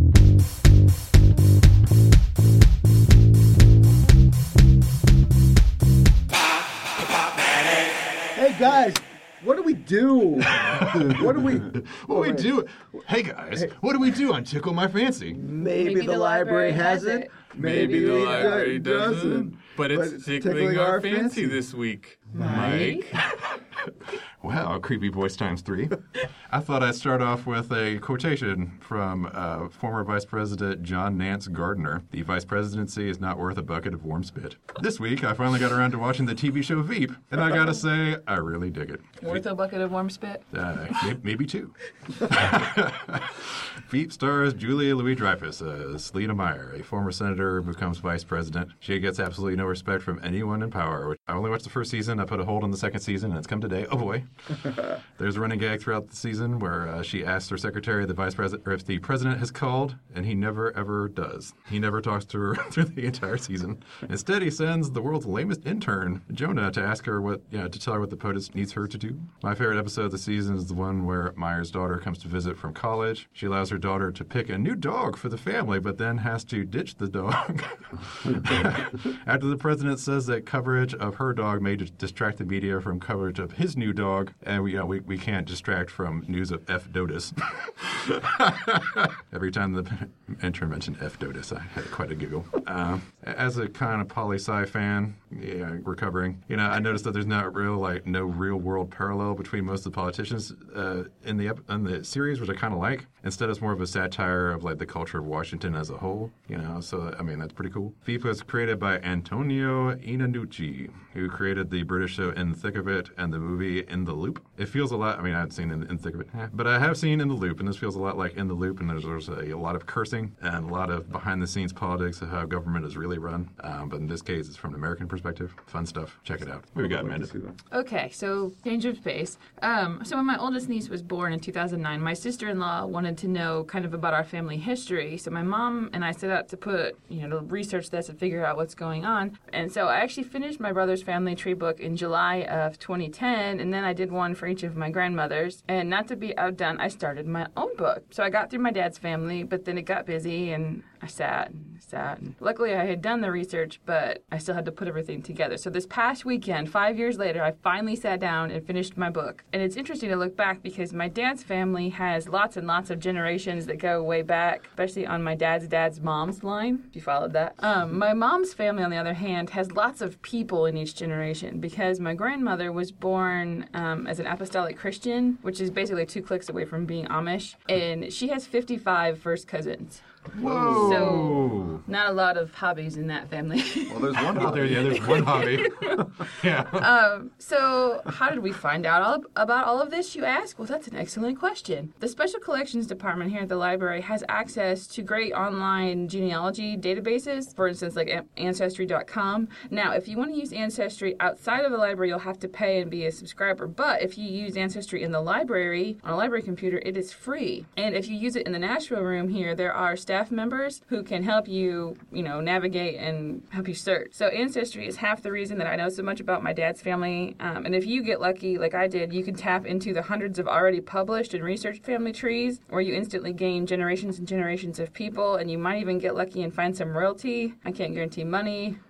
[SPEAKER 2] Hey guys, what do we do? What do we?
[SPEAKER 3] What do we do? Hey guys, what do we do on Tickle My Fancy?
[SPEAKER 2] Maybe, Maybe the, the library has it. it.
[SPEAKER 1] Maybe, Maybe the library doesn't. doesn't. But it's but tickling, tickling our, our fancy, fancy this week, Mike.
[SPEAKER 3] Wow, creepy voice times three. I thought I'd start off with a quotation from uh, former Vice President John Nance Gardner. The vice presidency is not worth a bucket of warm spit. This week, I finally got around to watching the T V show Veep, and I gotta say, I really dig it.
[SPEAKER 10] Worth a bucket of warm spit?
[SPEAKER 3] Uh, maybe two. Veep stars Julia Louis-Dreyfus as Lena Meyer, a former senator who becomes vice president. She gets absolutely no respect from anyone in power. I only watched the first season. I put a hold on the second season, and it's come today. Oh boy. There's a running gag throughout the season where uh, she asks her secretary, the vice president, or if the president has called, and he never ever does. He never talks to her through the entire season. Instead, he sends the world's lamest intern, Jonah, to ask her what, you know, to tell her what the POTUS needs her to do. My favorite episode of the season is the one where Meyer's daughter comes to visit from college. She allows her daughter to pick a new dog for the family, but then has to ditch the dog after the president says that coverage of her dog may distract the media from coverage of his new dog, and we, you know, we, we can't distract from news of F. Dotus. Every time the intern mentioned F. Dotus, I had quite a giggle. Uh, as a kind of poli-sci fan, yeah, recovering, you know, I noticed that there's not real, like, no real-world parallel between most of the politicians uh, in the in the series, which I kind of like. Instead, it's more of a satire of, like, the culture of Washington as a whole, you know, so, I mean, that's pretty cool. Veep was created by Antonio Iannucci, who created the British show In the Thick of It and the movie In the Loop. It feels a lot, I mean, I haven't seen In, in the Thick of It, but I have seen In the Loop, and this feels a lot like In the Loop, and there's, there's a, a lot of cursing and a lot of behind-the-scenes politics of how government is really run, um, but in this case, it's from an American perspective. Fun stuff. Check it out. What we got, Amanda?
[SPEAKER 10] Okay, so change of pace. Um, so when my oldest niece was born in two thousand nine, my sister-in-law wanted to know kind of about our family history, so my mom and I set out to put, you know, to research this and figure out what's going on, and so I actually finished my brother's family tree book in July of twenty ten, and then I did one for each of my grandmothers, and not to be outdone, I started my own book. So I got through my dad's family, but then it got busy, and I sat and sat, and luckily I had done the research, but I still had to put everything together. So this past weekend, five years later, I finally sat down and finished my book, and it's interesting to look back because my dad's family has lots and lots of generations that go way back, especially on my dad's dad's mom's line, if you followed that. Um, my mom's family, on the other hand, has lots of people in each generation because my grandmother was born um, as an apostolic Christian, which is basically two clicks away from being Amish, and she has fifty-five first cousins.
[SPEAKER 3] Whoa!
[SPEAKER 10] So, not a lot of hobbies in that family.
[SPEAKER 2] Well, there's one hobby.
[SPEAKER 3] There, yeah, there's one hobby. Yeah.
[SPEAKER 10] Um, so, how did we find out all about all of this, you ask? Well, that's an excellent question. The Special Collections Department here at the library has access to great online genealogy databases, for instance, like Ancestry dot com. Now, if you want to use Ancestry outside of the library, you'll have to pay and be a subscriber. But if you use Ancestry in the library, on a library computer, it is free. And if you use it in the Nashville room here, there are staff members who can help you, you know, navigate and help you search. So Ancestry is half the reason that I know so much about my dad's family. Um, and if you get lucky, like I did, you can tap into the hundreds of already published and researched family trees, where you instantly gain generations and generations of people, and you might even get lucky and find some royalty. I can't guarantee money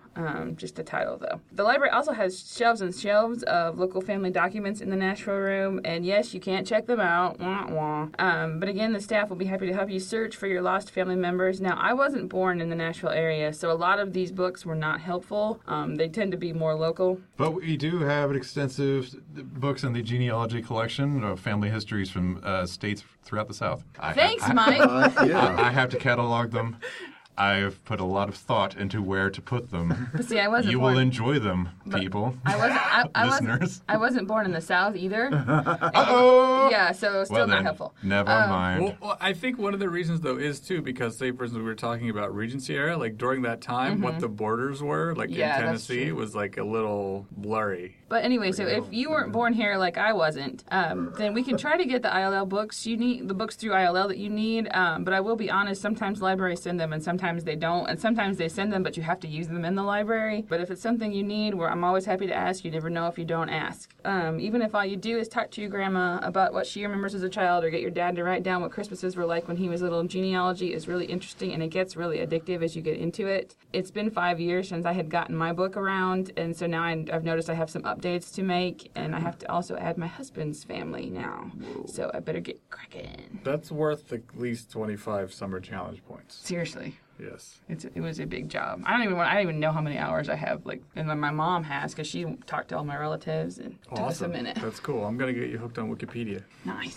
[SPEAKER 4] Um, just the title, though. The library also has shelves and shelves of local family documents in the Nashville room, and yes, you can't check them out. Wah, wah. Um, but again, the staff will be happy to help you search for your lost family members. Now, I wasn't born in the Nashville area, so a lot of these books were not helpful. Um, they tend to be more local.
[SPEAKER 3] But we do have extensive books in the genealogy collection of family histories from uh, states throughout the South. I,
[SPEAKER 4] Thanks,
[SPEAKER 3] I,
[SPEAKER 4] Mike.
[SPEAKER 2] Uh, yeah.
[SPEAKER 3] I, I have to catalog them. I've put a lot of thought into where to put them.
[SPEAKER 4] But see, I wasn't
[SPEAKER 3] You
[SPEAKER 4] born.
[SPEAKER 3] will enjoy them, people.
[SPEAKER 4] I wasn't. I, I
[SPEAKER 3] Listeners.
[SPEAKER 4] wasn't. I wasn't born in the South either.
[SPEAKER 3] Uh-oh!
[SPEAKER 4] Yeah, so still
[SPEAKER 3] Well
[SPEAKER 4] not
[SPEAKER 3] then,
[SPEAKER 4] helpful.
[SPEAKER 3] never
[SPEAKER 4] Um,
[SPEAKER 3] mind.
[SPEAKER 1] Well, well, I think one of the reasons, though, is, too, because, say, for instance, we were talking about Regency era, like, during that time, what the borders were, like,
[SPEAKER 4] Yeah,
[SPEAKER 1] in
[SPEAKER 4] that's
[SPEAKER 1] Tennessee,
[SPEAKER 4] true.
[SPEAKER 1] was, like, a little blurry.
[SPEAKER 4] But anyway, so if you weren't born here like I wasn't, um, then we can try to get the I L L books you need, the books through I L L that you need. Um, but I will be honest, sometimes libraries send them and sometimes they don't. And sometimes they send them, but you have to use them in the library. But if it's something you need, where I'm always happy to ask, you never know if you don't ask. Um, even if all you do is talk to your grandma about what she remembers as a child or get your dad to write down what Christmases were like when he was little, genealogy is really interesting and it gets really addictive as you get into it. It's been five years since I had gotten my book around, and so now I, I've noticed I have some updates to make, and I have to also add my husband's family now. Whoa. So I better get cracking.
[SPEAKER 1] That's worth at least twenty-five summer challenge points.
[SPEAKER 4] Seriously.
[SPEAKER 1] Yes.
[SPEAKER 4] It's it was a big job. I don't even want, I don't even know how many hours I have, like, and then my mom has, because she talked to all my relatives and it took us a minute.
[SPEAKER 1] That's cool. I'm going to get you hooked on Wikipedia.
[SPEAKER 4] Nice.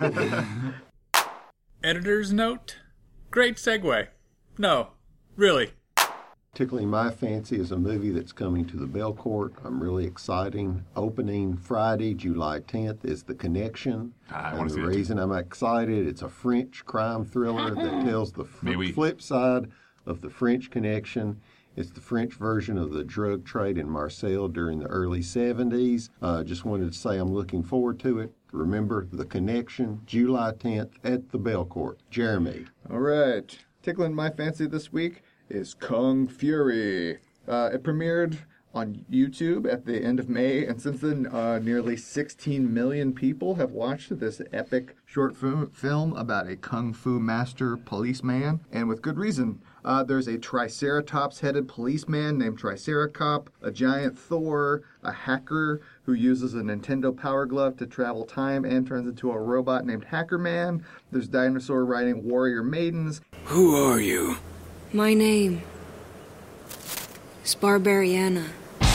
[SPEAKER 1] Editor's note. Great segue. No, really.
[SPEAKER 7] Tickling My Fancy is a movie that's coming to the Belcourt. I'm really exciting. Opening Friday, July tenth, is The Connection.
[SPEAKER 3] I
[SPEAKER 7] and
[SPEAKER 3] wanna see
[SPEAKER 7] the
[SPEAKER 3] it too.
[SPEAKER 7] reason I'm excited, it's a French crime thriller that tells the f-
[SPEAKER 3] Mais oui.
[SPEAKER 7] flip side of the French Connection. It's the French version of the drug trade in Marseille during the early seventies. Uh, just wanted to say I'm looking forward to it. Remember, The Connection, July tenth at the Belcourt. Jeremy.
[SPEAKER 2] All right. Tickling My Fancy this week is Kung Fury. Uh, it premiered on YouTube at the end of May, and since then, uh, nearly sixteen million people have watched this epic short film, film about a kung fu master policeman, and with good reason. Uh, there's a Triceratops-headed policeman named Triceracop, a giant Thor, a hacker who uses a Nintendo Power Glove to travel time and turns into a robot named Hacker Man. There's dinosaur riding warrior maidens.
[SPEAKER 11] Who are you? My name is Barbariana.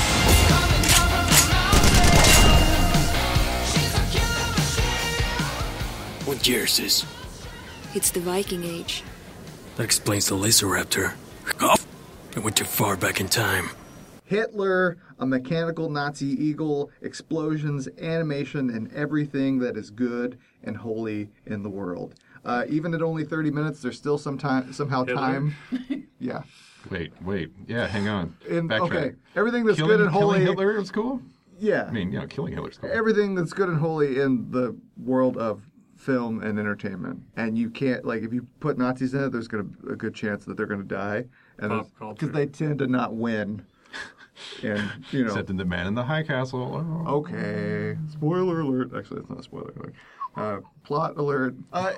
[SPEAKER 12] What year is this?
[SPEAKER 11] It's the Viking Age.
[SPEAKER 12] That explains the Laseraptor. It went too far back in time.
[SPEAKER 2] Hitler, a mechanical Nazi eagle, explosions, animation, and everything that is good and holy in the world. Uh, even at only thirty minutes, there's still some time, somehow
[SPEAKER 1] Hitler?
[SPEAKER 2] time. Yeah.
[SPEAKER 3] Wait, wait. Yeah, hang on.
[SPEAKER 2] And,
[SPEAKER 3] Backtrack.
[SPEAKER 2] okay, everything that's
[SPEAKER 3] Killing,
[SPEAKER 2] good and holy.
[SPEAKER 3] killing Hitler was cool?
[SPEAKER 2] Yeah.
[SPEAKER 3] I mean, you know, killing Hitler's cool.
[SPEAKER 2] Everything that's good and holy in the world of film and entertainment. And you can't, like, if you put Nazis in it, there's gonna a good chance that they're going to die.
[SPEAKER 1] Pop culture.
[SPEAKER 2] Because they tend to not win. And, you know.
[SPEAKER 3] Except in The Man in the High Castle. Oh.
[SPEAKER 2] Okay. Spoiler alert. Actually, it's not a spoiler alert. Uh, plot alert. Uh,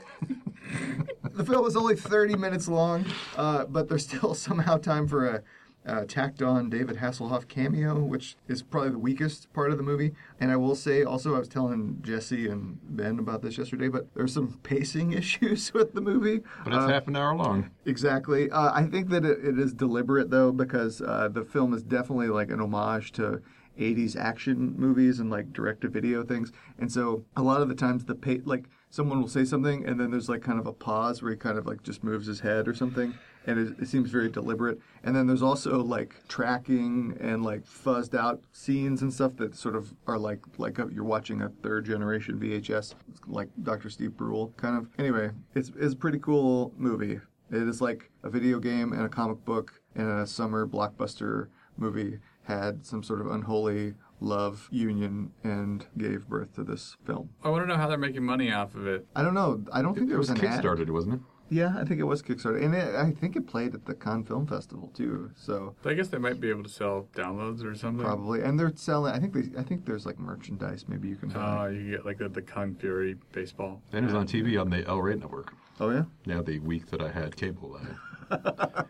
[SPEAKER 2] the film is only thirty minutes long, uh, but there's still somehow time for a uh, tacked-on David Hasselhoff cameo, which is probably the weakest part of the movie. And I will say, also, I was telling Jesse and Ben about this yesterday, but there's some pacing issues with the movie.
[SPEAKER 3] But it's
[SPEAKER 2] uh,
[SPEAKER 3] half an hour long.
[SPEAKER 2] Exactly. Uh, I think that it, it is deliberate, though, because uh, the film is definitely like an homage to eighties action movies and like direct-to-video things. And so a lot of the times the pa- like someone will say something and then there's like kind of a pause where he kind of like just moves his head or something. And it, it seems very deliberate. And then there's also like tracking and like fuzzed out scenes and stuff that sort of are like like a, you're watching a third generation V H S, like Doctor Steve Brule kind of. Anyway, it's, it's a pretty cool movie. It is like a video game and a comic book and a summer blockbuster movie had some sort of unholy love union and gave birth to this film.
[SPEAKER 1] I want to know how they're making money off of it.
[SPEAKER 2] I don't know. I don't think
[SPEAKER 3] It
[SPEAKER 2] there was,
[SPEAKER 3] was
[SPEAKER 2] an ad.
[SPEAKER 3] Kickstarted, wasn't it?
[SPEAKER 2] Yeah, I think it was Kickstarter. And it, I think it played at the Cannes Film Festival, too. So
[SPEAKER 1] I guess they might be able to sell downloads or something.
[SPEAKER 2] probably. And they're selling, I think they, I think there's like merchandise maybe you can buy.
[SPEAKER 1] Oh, you get like the, the Kung Fury baseball.
[SPEAKER 3] And it was on T V on the El Rey Network.
[SPEAKER 2] Oh, yeah?
[SPEAKER 3] Yeah, the week that I had cable. I,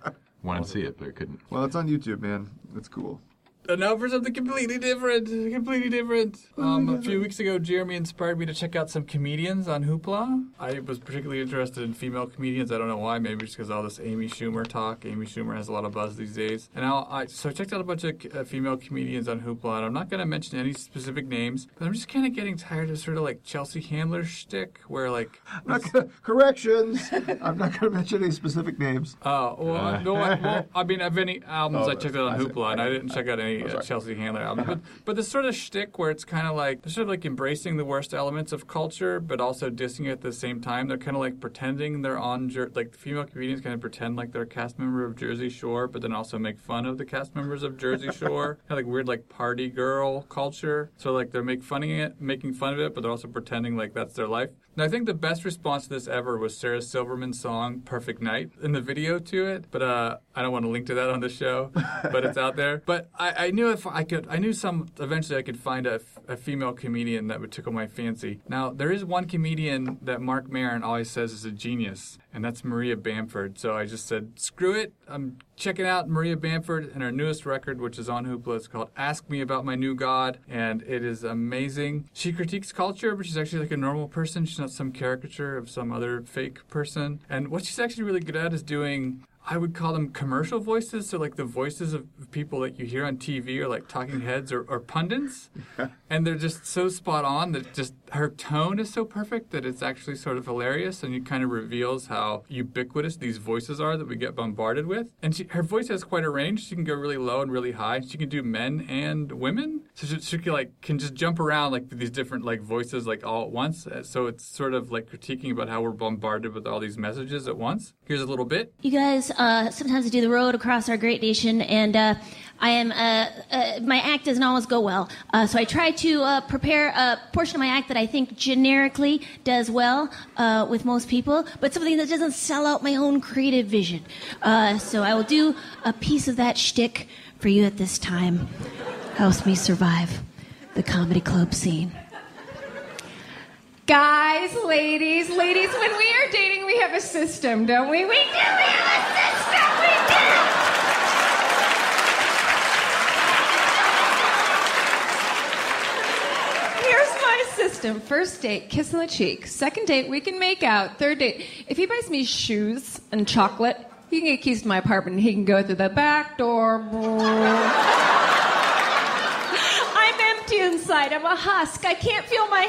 [SPEAKER 3] Wanted to see it, but I couldn't.
[SPEAKER 2] Well, it's on YouTube, man. It's cool.
[SPEAKER 1] And now for something completely different. Completely different. Um, a few weeks ago, Jeremy inspired me to check out some comedians on Hoopla. I was particularly interested in female comedians. I don't know why. Maybe just because all this Amy Schumer talk. Amy Schumer has a lot of buzz these days. And now I so I checked out a bunch of uh, female comedians on Hoopla. And I'm not going to mention any specific names, but I'm just kind of getting tired of sort of like Chelsea Handler shtick, where like
[SPEAKER 2] I'm not gonna, corrections. I'm not going to mention any specific names.
[SPEAKER 1] Oh, uh, well, no, I, well, I mean, of any albums
[SPEAKER 2] Oh,
[SPEAKER 1] I checked out on
[SPEAKER 2] I see.
[SPEAKER 1] Hoopla, and I didn't check out any uh, Chelsea Handler albums. But, but this sort of shtick where it's kind of like, they're sort of like embracing the worst elements of culture, but also dissing it at the same time. They're kind of like pretending they're on, Jer- like the female comedians kind of pretend like they're a cast member of Jersey Shore, but then also make fun of the cast members of Jersey Shore. Kind of like weird like party girl culture. So like they're make funning it, making fun of it, but they're also pretending like that's their life. And I think the best response to this ever was Sarah Silverman's song "Perfect Night" in the video to it. But uh, I don't want to link to that on the show, but it's out there. But I, I knew if I could, I knew some eventually I could find a, a female comedian that would tickle my fancy. Now there is one comedian that Mark Maron always says is a genius, and that's Maria Bamford. So I just said, screw it. I'm checking out Maria Bamford and her newest record, which is on Hoopla. It's called "Ask Me About My New God," and it is amazing. She critiques culture, but she's actually like a normal person. She's not some caricature of some other fake person. And what she's actually really good at is doing, I would call them commercial voices, so like the voices of people that you hear on T V or like talking heads or, or pundits. And they're just so spot on that just her tone is so perfect that it's actually sort of hilarious, and it kind of reveals how ubiquitous these voices are that we get bombarded with. And she, her voice has quite a range. She can go really low and really high. She can do men and women. So she, she can like can just jump around like these different like voices like all at once. So it's sort of like critiquing about how we're bombarded with all these messages at once. Here's a little bit.
[SPEAKER 13] You guys, uh, sometimes I do the road across our great nation, and uh, I am uh, uh, my act doesn't always go well. Uh, so I try to uh, prepare a portion of my act that I think generically does well uh, with most people, but something that doesn't sell out my own creative vision. Uh, so I will do a piece of that shtick for you at this time. Helps me survive the comedy club scene.
[SPEAKER 14] Guys, ladies, ladies, when we are dating, we have a system, don't we? We do, we have a system, we do! Here's my system. First date, kiss on the cheek. Second date, we can make out. Third date, if he buys me shoes and chocolate, he can get keys to my apartment and he can go through the back door. I'm empty inside. I'm a husk. I can't feel my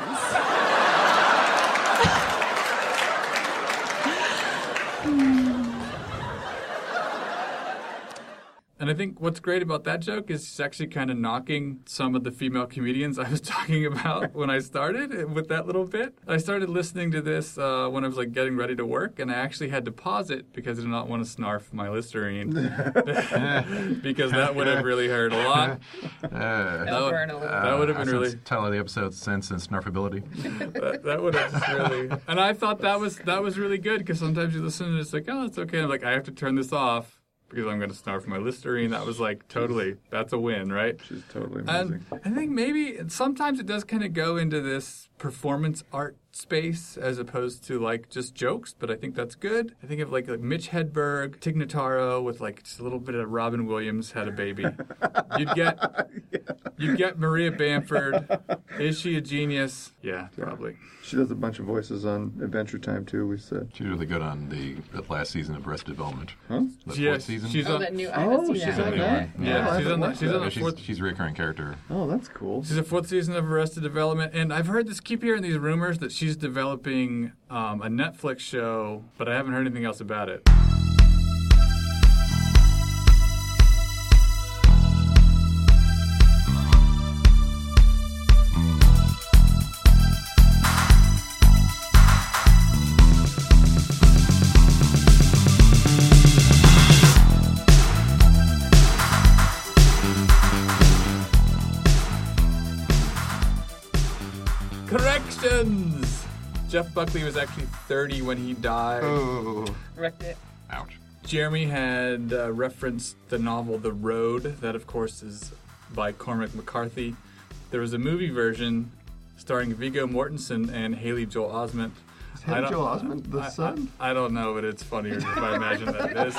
[SPEAKER 14] hands.
[SPEAKER 1] And I think what's great about that joke is it's actually kind of knocking some of the female comedians I was talking about when I started with that little bit. I started listening to this uh, when I was like getting ready to work, and I actually had to pause it because I did not want to snarf my Listerine because that would have really hurt a lot.
[SPEAKER 3] Uh,
[SPEAKER 1] that, would,
[SPEAKER 3] burn a little.
[SPEAKER 1] that would have
[SPEAKER 3] Uh,
[SPEAKER 1] been really.
[SPEAKER 3] Title of the episode: Sense and Snarfability.
[SPEAKER 1] that, that would have just really. And I thought that was that was really good because sometimes you listen and it's like, oh, it's okay. I'm like, I have to turn this off because I'm going to snarf my Listerine. That was like totally, that's a win, right?
[SPEAKER 2] She's totally amazing.
[SPEAKER 1] And I think maybe sometimes it does kind of go into this performance art space as opposed to like just jokes, but I think that's good. I think of like, like Mitch Hedberg, Tig Notaro with like just a little bit of Robin Williams had a baby. You'd get you'd get Maria Bamford. Is she a genius? Yeah, probably.
[SPEAKER 2] She does a bunch of voices on Adventure Time too, we said.
[SPEAKER 3] She's really good on the, the last season of Arrested Development.
[SPEAKER 2] Huh?
[SPEAKER 3] The
[SPEAKER 1] Yeah,
[SPEAKER 3] fourth season?
[SPEAKER 1] she's
[SPEAKER 10] Oh,
[SPEAKER 1] on-
[SPEAKER 10] that new. I
[SPEAKER 2] Oh,
[SPEAKER 10] haven't seen
[SPEAKER 2] she's
[SPEAKER 10] that.
[SPEAKER 2] on
[SPEAKER 3] new
[SPEAKER 2] that?
[SPEAKER 3] one.
[SPEAKER 1] Yeah,
[SPEAKER 2] Oh,
[SPEAKER 1] she's
[SPEAKER 2] I
[SPEAKER 1] on the,
[SPEAKER 2] haven't
[SPEAKER 1] she's on the
[SPEAKER 3] Yeah, she's,
[SPEAKER 1] fourth.
[SPEAKER 3] she's a recurring character.
[SPEAKER 2] Oh, that's cool.
[SPEAKER 1] She's the fourth season of Arrested Development, and I've heard this. Keep hearing these rumors that she's developing um, a Netflix show, but I haven't heard anything else about it. Corrections! Jeff Buckley was actually thirty when he died.
[SPEAKER 2] Oh.
[SPEAKER 10] Wrecked it.
[SPEAKER 3] Ouch.
[SPEAKER 1] Jeremy had uh, referenced the novel The Road. That, of course, is by Cormac McCarthy. There was a movie version starring Viggo Mortensen and Haley Joel Osment.
[SPEAKER 2] Is Haley
[SPEAKER 1] don't-
[SPEAKER 2] Joel Osment the
[SPEAKER 1] I-
[SPEAKER 2] son?
[SPEAKER 1] I, I don't know, but it's funnier if I imagine that it is.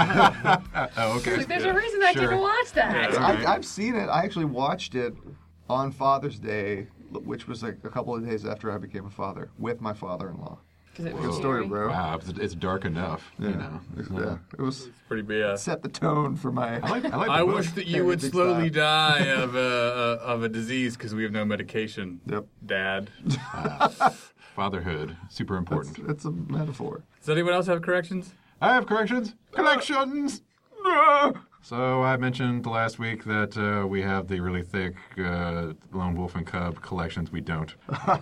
[SPEAKER 3] Oh, okay.
[SPEAKER 10] Like, there's a reason I
[SPEAKER 3] Sure.
[SPEAKER 10] can watch that.
[SPEAKER 2] I've, I've seen it. I actually watched it on Father's Day, which was like a couple of days after I became a father, with my father-in-law.
[SPEAKER 10] It
[SPEAKER 2] Good story, bro.
[SPEAKER 3] Wow, it's, it's dark enough.
[SPEAKER 2] Yeah,
[SPEAKER 3] You know.
[SPEAKER 2] yeah. It was
[SPEAKER 1] pretty B S.
[SPEAKER 2] set the tone for my.
[SPEAKER 3] I like. I like. The
[SPEAKER 1] I
[SPEAKER 3] book.
[SPEAKER 1] wish that you
[SPEAKER 2] Very
[SPEAKER 1] would
[SPEAKER 2] big
[SPEAKER 1] slowly
[SPEAKER 2] style.
[SPEAKER 1] die of a, a of a disease because we have no medication.
[SPEAKER 2] Yep.
[SPEAKER 1] Dad.
[SPEAKER 3] Fatherhood, super important.
[SPEAKER 2] It's, it's a metaphor.
[SPEAKER 1] Does anyone else have corrections?
[SPEAKER 3] I have corrections. Corrections. So I mentioned last week that uh, we have the really thick uh, Lone Wolf and Cub collections. We don't. I,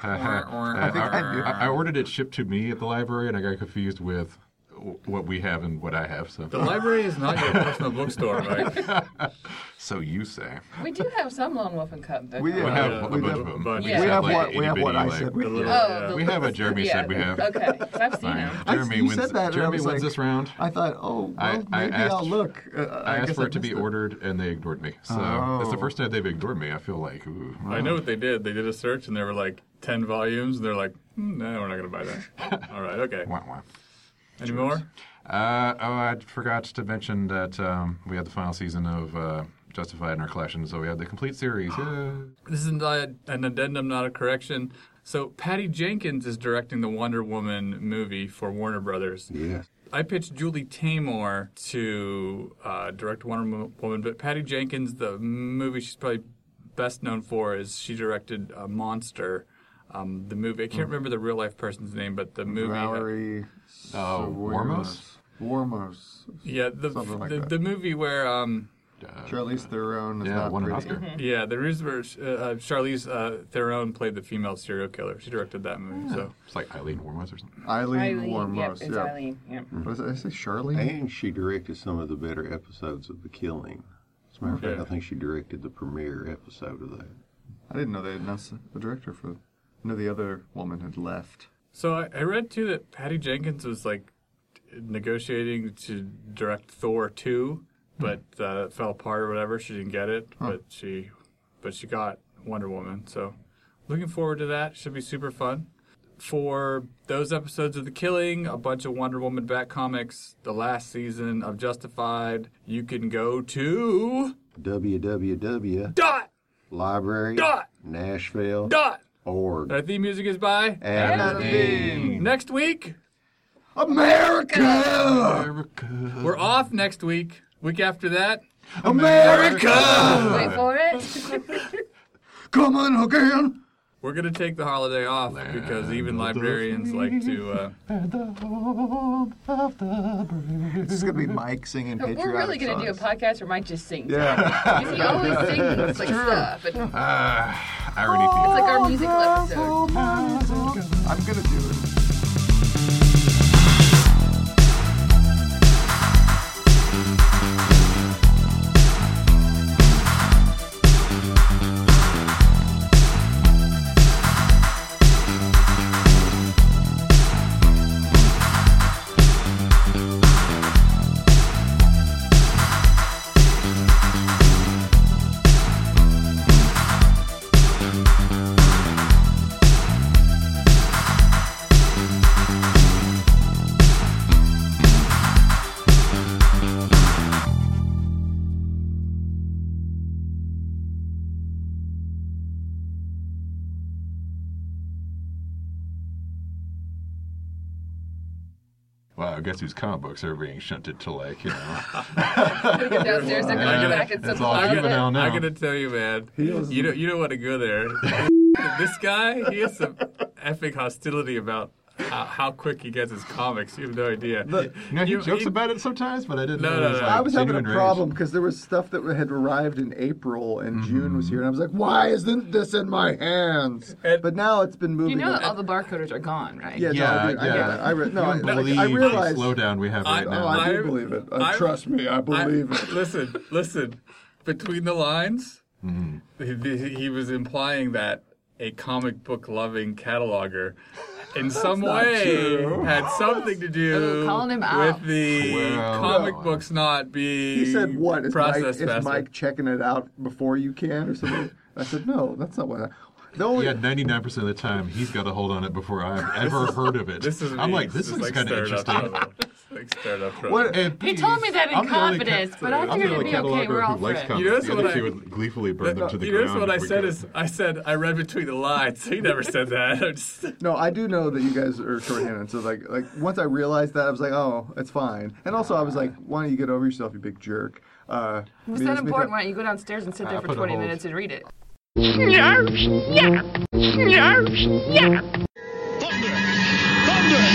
[SPEAKER 2] I think I do.
[SPEAKER 3] I ordered it shipped to me at the library, and I got confused with w- what we have and what I have. So
[SPEAKER 1] The library is not your personal bookstore, Mike.
[SPEAKER 3] so you say.
[SPEAKER 10] We do have some Lone Wolf and Cub. though,
[SPEAKER 2] We
[SPEAKER 10] don't
[SPEAKER 3] We
[SPEAKER 2] Yeah,
[SPEAKER 3] have
[SPEAKER 1] yeah,
[SPEAKER 3] a
[SPEAKER 2] we
[SPEAKER 3] bunch
[SPEAKER 2] do.
[SPEAKER 3] of them.
[SPEAKER 1] Bunch.
[SPEAKER 3] We,
[SPEAKER 1] We
[SPEAKER 3] just
[SPEAKER 2] have
[SPEAKER 3] like
[SPEAKER 2] what- we have
[SPEAKER 3] itty-bitty,
[SPEAKER 2] what I
[SPEAKER 3] like-
[SPEAKER 2] said we
[SPEAKER 1] The
[SPEAKER 2] had.
[SPEAKER 1] little-
[SPEAKER 10] Oh,
[SPEAKER 1] yeah.
[SPEAKER 10] the
[SPEAKER 3] We have a
[SPEAKER 10] little-
[SPEAKER 3] Jeremy
[SPEAKER 10] yeah,
[SPEAKER 3] said we have.
[SPEAKER 10] Okay, 'cause I've seen
[SPEAKER 3] Fine.
[SPEAKER 10] them.
[SPEAKER 2] I-
[SPEAKER 3] Jeremy
[SPEAKER 2] you
[SPEAKER 3] wins.
[SPEAKER 2] said that, and I
[SPEAKER 3] Jeremy
[SPEAKER 2] was
[SPEAKER 3] wins
[SPEAKER 2] like-
[SPEAKER 3] this round.
[SPEAKER 2] I thought, oh, well,
[SPEAKER 3] I- I
[SPEAKER 2] maybe
[SPEAKER 3] asked-
[SPEAKER 2] I'll look. Uh,
[SPEAKER 3] I asked
[SPEAKER 2] guess
[SPEAKER 3] for it to be
[SPEAKER 2] missed
[SPEAKER 3] ordered, and they ignored me. So
[SPEAKER 2] Oh.
[SPEAKER 3] it's the first time they've ignored me. I feel like, ooh.
[SPEAKER 1] I know what they did. They did a search and there were like ten volumes, and they're like, hmm, no, we're not going to buy that. All right, okay.
[SPEAKER 3] Wah, wah.
[SPEAKER 1] Any more?
[SPEAKER 3] Uh, oh, I forgot to mention that um, we had the final season of uh, Justified in our collection, so we had the complete series. Yeah.
[SPEAKER 1] This is not an addendum, not a correction. So Patty Jenkins is directing the Wonder Woman movie for Warner Brothers.
[SPEAKER 7] Yeah.
[SPEAKER 1] I pitched Julie Taymor to uh, direct Wonder Mo- Woman, but Patty Jenkins, the movie she's probably best known for is she directed uh, Monster, um, the movie. I can't remember the real life person's name, but the movie.
[SPEAKER 2] Valerie.
[SPEAKER 3] Oh, Warmos?
[SPEAKER 2] Warmos.
[SPEAKER 1] Yeah, the
[SPEAKER 2] Something like
[SPEAKER 1] the,
[SPEAKER 2] that.
[SPEAKER 1] the movie where. Um,
[SPEAKER 3] Uh,
[SPEAKER 2] Charlize Theron is
[SPEAKER 3] Yeah,
[SPEAKER 2] not
[SPEAKER 3] won an
[SPEAKER 2] pretty.
[SPEAKER 3] Oscar.
[SPEAKER 1] Yeah, the reason where uh, uh, Charlize uh, Theron played the female serial killer. She directed that movie. So
[SPEAKER 3] It's like Eileen Warmos or something.
[SPEAKER 2] Eileen,
[SPEAKER 10] Eileen,
[SPEAKER 2] Warmos.
[SPEAKER 10] yep, it's
[SPEAKER 2] yeah.
[SPEAKER 10] Eileen. Yep.
[SPEAKER 2] What did I say? Charlene?
[SPEAKER 7] And she directed some of the better episodes of The Killing. As a matter of fact,
[SPEAKER 1] Yeah.
[SPEAKER 7] I think she directed the premiere episode of that.
[SPEAKER 2] I didn't know they had announced the director for. I know the other woman had left.
[SPEAKER 1] So I, I read too that Patty Jenkins was like negotiating to direct Thor two, but uh, it fell apart or whatever. She didn't get it,
[SPEAKER 2] Huh.
[SPEAKER 1] but she, but she got Wonder Woman. So looking forward to that. Should be super fun. For those episodes of The Killing, a bunch of Wonder Woman back comics, the last season of Justified, you can go to
[SPEAKER 7] www.
[SPEAKER 1] dot
[SPEAKER 7] Library.
[SPEAKER 1] Dot.
[SPEAKER 7] Nashville.
[SPEAKER 1] dot.
[SPEAKER 7] Org.
[SPEAKER 1] Our theme music is by
[SPEAKER 7] Adam
[SPEAKER 2] Levine.
[SPEAKER 1] Next week.
[SPEAKER 2] America!
[SPEAKER 3] America.
[SPEAKER 1] We're off next week. Week after that,
[SPEAKER 2] America!
[SPEAKER 10] Wait for it.
[SPEAKER 2] Come on again!
[SPEAKER 1] we're going to take the holiday off because even librarians like to. Uh,
[SPEAKER 2] It's just gonna be Mike singing
[SPEAKER 10] We're
[SPEAKER 2] patriotic
[SPEAKER 10] really going to do a
[SPEAKER 2] songs.
[SPEAKER 10] podcast where Mike just sings.
[SPEAKER 2] Yeah.
[SPEAKER 10] Because he always sings like stuff. And it's
[SPEAKER 3] Uh, irony theater.
[SPEAKER 10] like our musical episode.
[SPEAKER 2] I'm gonna do it.
[SPEAKER 3] Wow, guess whose comic books are being shunted to, like, you know.
[SPEAKER 10] Gonna go downstairs and
[SPEAKER 3] Yeah,
[SPEAKER 10] go back and
[SPEAKER 3] that's
[SPEAKER 10] some
[SPEAKER 3] all
[SPEAKER 10] closet.
[SPEAKER 3] juvenile now.
[SPEAKER 1] I'm going to tell you, man. You don't, you don't want to go there. This guy, he has some epic hostility about how, how quick he gets his comics. You have no idea.
[SPEAKER 2] The-
[SPEAKER 3] You know, he
[SPEAKER 1] You-
[SPEAKER 3] jokes
[SPEAKER 1] you-
[SPEAKER 3] about it sometimes, but I didn't
[SPEAKER 1] No,
[SPEAKER 3] know
[SPEAKER 1] no,
[SPEAKER 3] it was,
[SPEAKER 1] no.
[SPEAKER 3] like,
[SPEAKER 2] I was having a
[SPEAKER 3] genuine rage.
[SPEAKER 2] problem because there was stuff that had arrived in April and June was here, and I was like, "Why isn't this in my hands?"
[SPEAKER 1] And-
[SPEAKER 2] But now it's been moving.
[SPEAKER 10] You know
[SPEAKER 2] up.
[SPEAKER 10] that all the barcoders are gone, right?
[SPEAKER 2] Yeah, no,
[SPEAKER 3] Yeah,
[SPEAKER 2] I, do, I
[SPEAKER 3] yeah.
[SPEAKER 2] get that. I re- no, I,
[SPEAKER 3] You don't believe
[SPEAKER 2] I
[SPEAKER 3] the
[SPEAKER 2] realize.
[SPEAKER 3] slowdown we have
[SPEAKER 1] I-
[SPEAKER 3] right
[SPEAKER 2] Oh,
[SPEAKER 3] now.
[SPEAKER 2] I do
[SPEAKER 1] I-
[SPEAKER 2] believe it. Uh,
[SPEAKER 1] I-
[SPEAKER 2] trust me, I believe
[SPEAKER 1] I-
[SPEAKER 2] it.
[SPEAKER 1] Listen, listen. Between the lines, he, he was implying that a comic book loving cataloger in some
[SPEAKER 2] not
[SPEAKER 1] way
[SPEAKER 2] true.
[SPEAKER 1] had something to do
[SPEAKER 10] Oh, calling him out.
[SPEAKER 1] with the
[SPEAKER 3] Well,
[SPEAKER 1] comic
[SPEAKER 3] no.
[SPEAKER 1] books not being
[SPEAKER 2] He said, "What is Mike?
[SPEAKER 1] processed
[SPEAKER 2] Is
[SPEAKER 1] faster.
[SPEAKER 2] Mike checking it out before you can, or something?" I said, "No, that's not what." I, The only...
[SPEAKER 3] Yeah, ninety-nine percent of the time, he's got a hold on it before I've ever heard of it.
[SPEAKER 1] This is
[SPEAKER 3] I'm
[SPEAKER 1] me.
[SPEAKER 3] like, this
[SPEAKER 1] is
[SPEAKER 3] looks
[SPEAKER 1] like
[SPEAKER 3] kind of
[SPEAKER 1] stirred up
[SPEAKER 3] interesting.
[SPEAKER 1] trouble. It's like stirred up trouble.
[SPEAKER 2] What-
[SPEAKER 3] And
[SPEAKER 10] He
[SPEAKER 3] please,
[SPEAKER 10] told me that in
[SPEAKER 3] I'm the only
[SPEAKER 10] confidence,
[SPEAKER 3] cat-
[SPEAKER 10] but I
[SPEAKER 3] I'm
[SPEAKER 10] figured
[SPEAKER 3] the
[SPEAKER 10] it'd
[SPEAKER 3] only
[SPEAKER 10] be okay.
[SPEAKER 3] cataloger
[SPEAKER 10] We're all
[SPEAKER 3] who likes
[SPEAKER 10] friends.
[SPEAKER 3] comics.
[SPEAKER 1] You notice
[SPEAKER 3] The other
[SPEAKER 1] what
[SPEAKER 3] two
[SPEAKER 1] I-
[SPEAKER 3] would gleefully burn them to the
[SPEAKER 1] you
[SPEAKER 3] ground.
[SPEAKER 1] notice what I
[SPEAKER 3] if we
[SPEAKER 1] said
[SPEAKER 3] could.
[SPEAKER 1] is I said I read between the lines. He never said that. I just,
[SPEAKER 2] No, I do know that you guys are shorthanded. So like, like once I realized that, I was like, oh, it's fine. And also, I was like, why don't you get over yourself, you big jerk? Uh,
[SPEAKER 10] It's
[SPEAKER 2] me-
[SPEAKER 10] that
[SPEAKER 2] me-
[SPEAKER 10] important. Why don't you go downstairs and sit there
[SPEAKER 3] I
[SPEAKER 10] for
[SPEAKER 3] put a
[SPEAKER 10] twenty
[SPEAKER 3] hold.
[SPEAKER 10] minutes and read it?
[SPEAKER 5] Thunder! Thunder!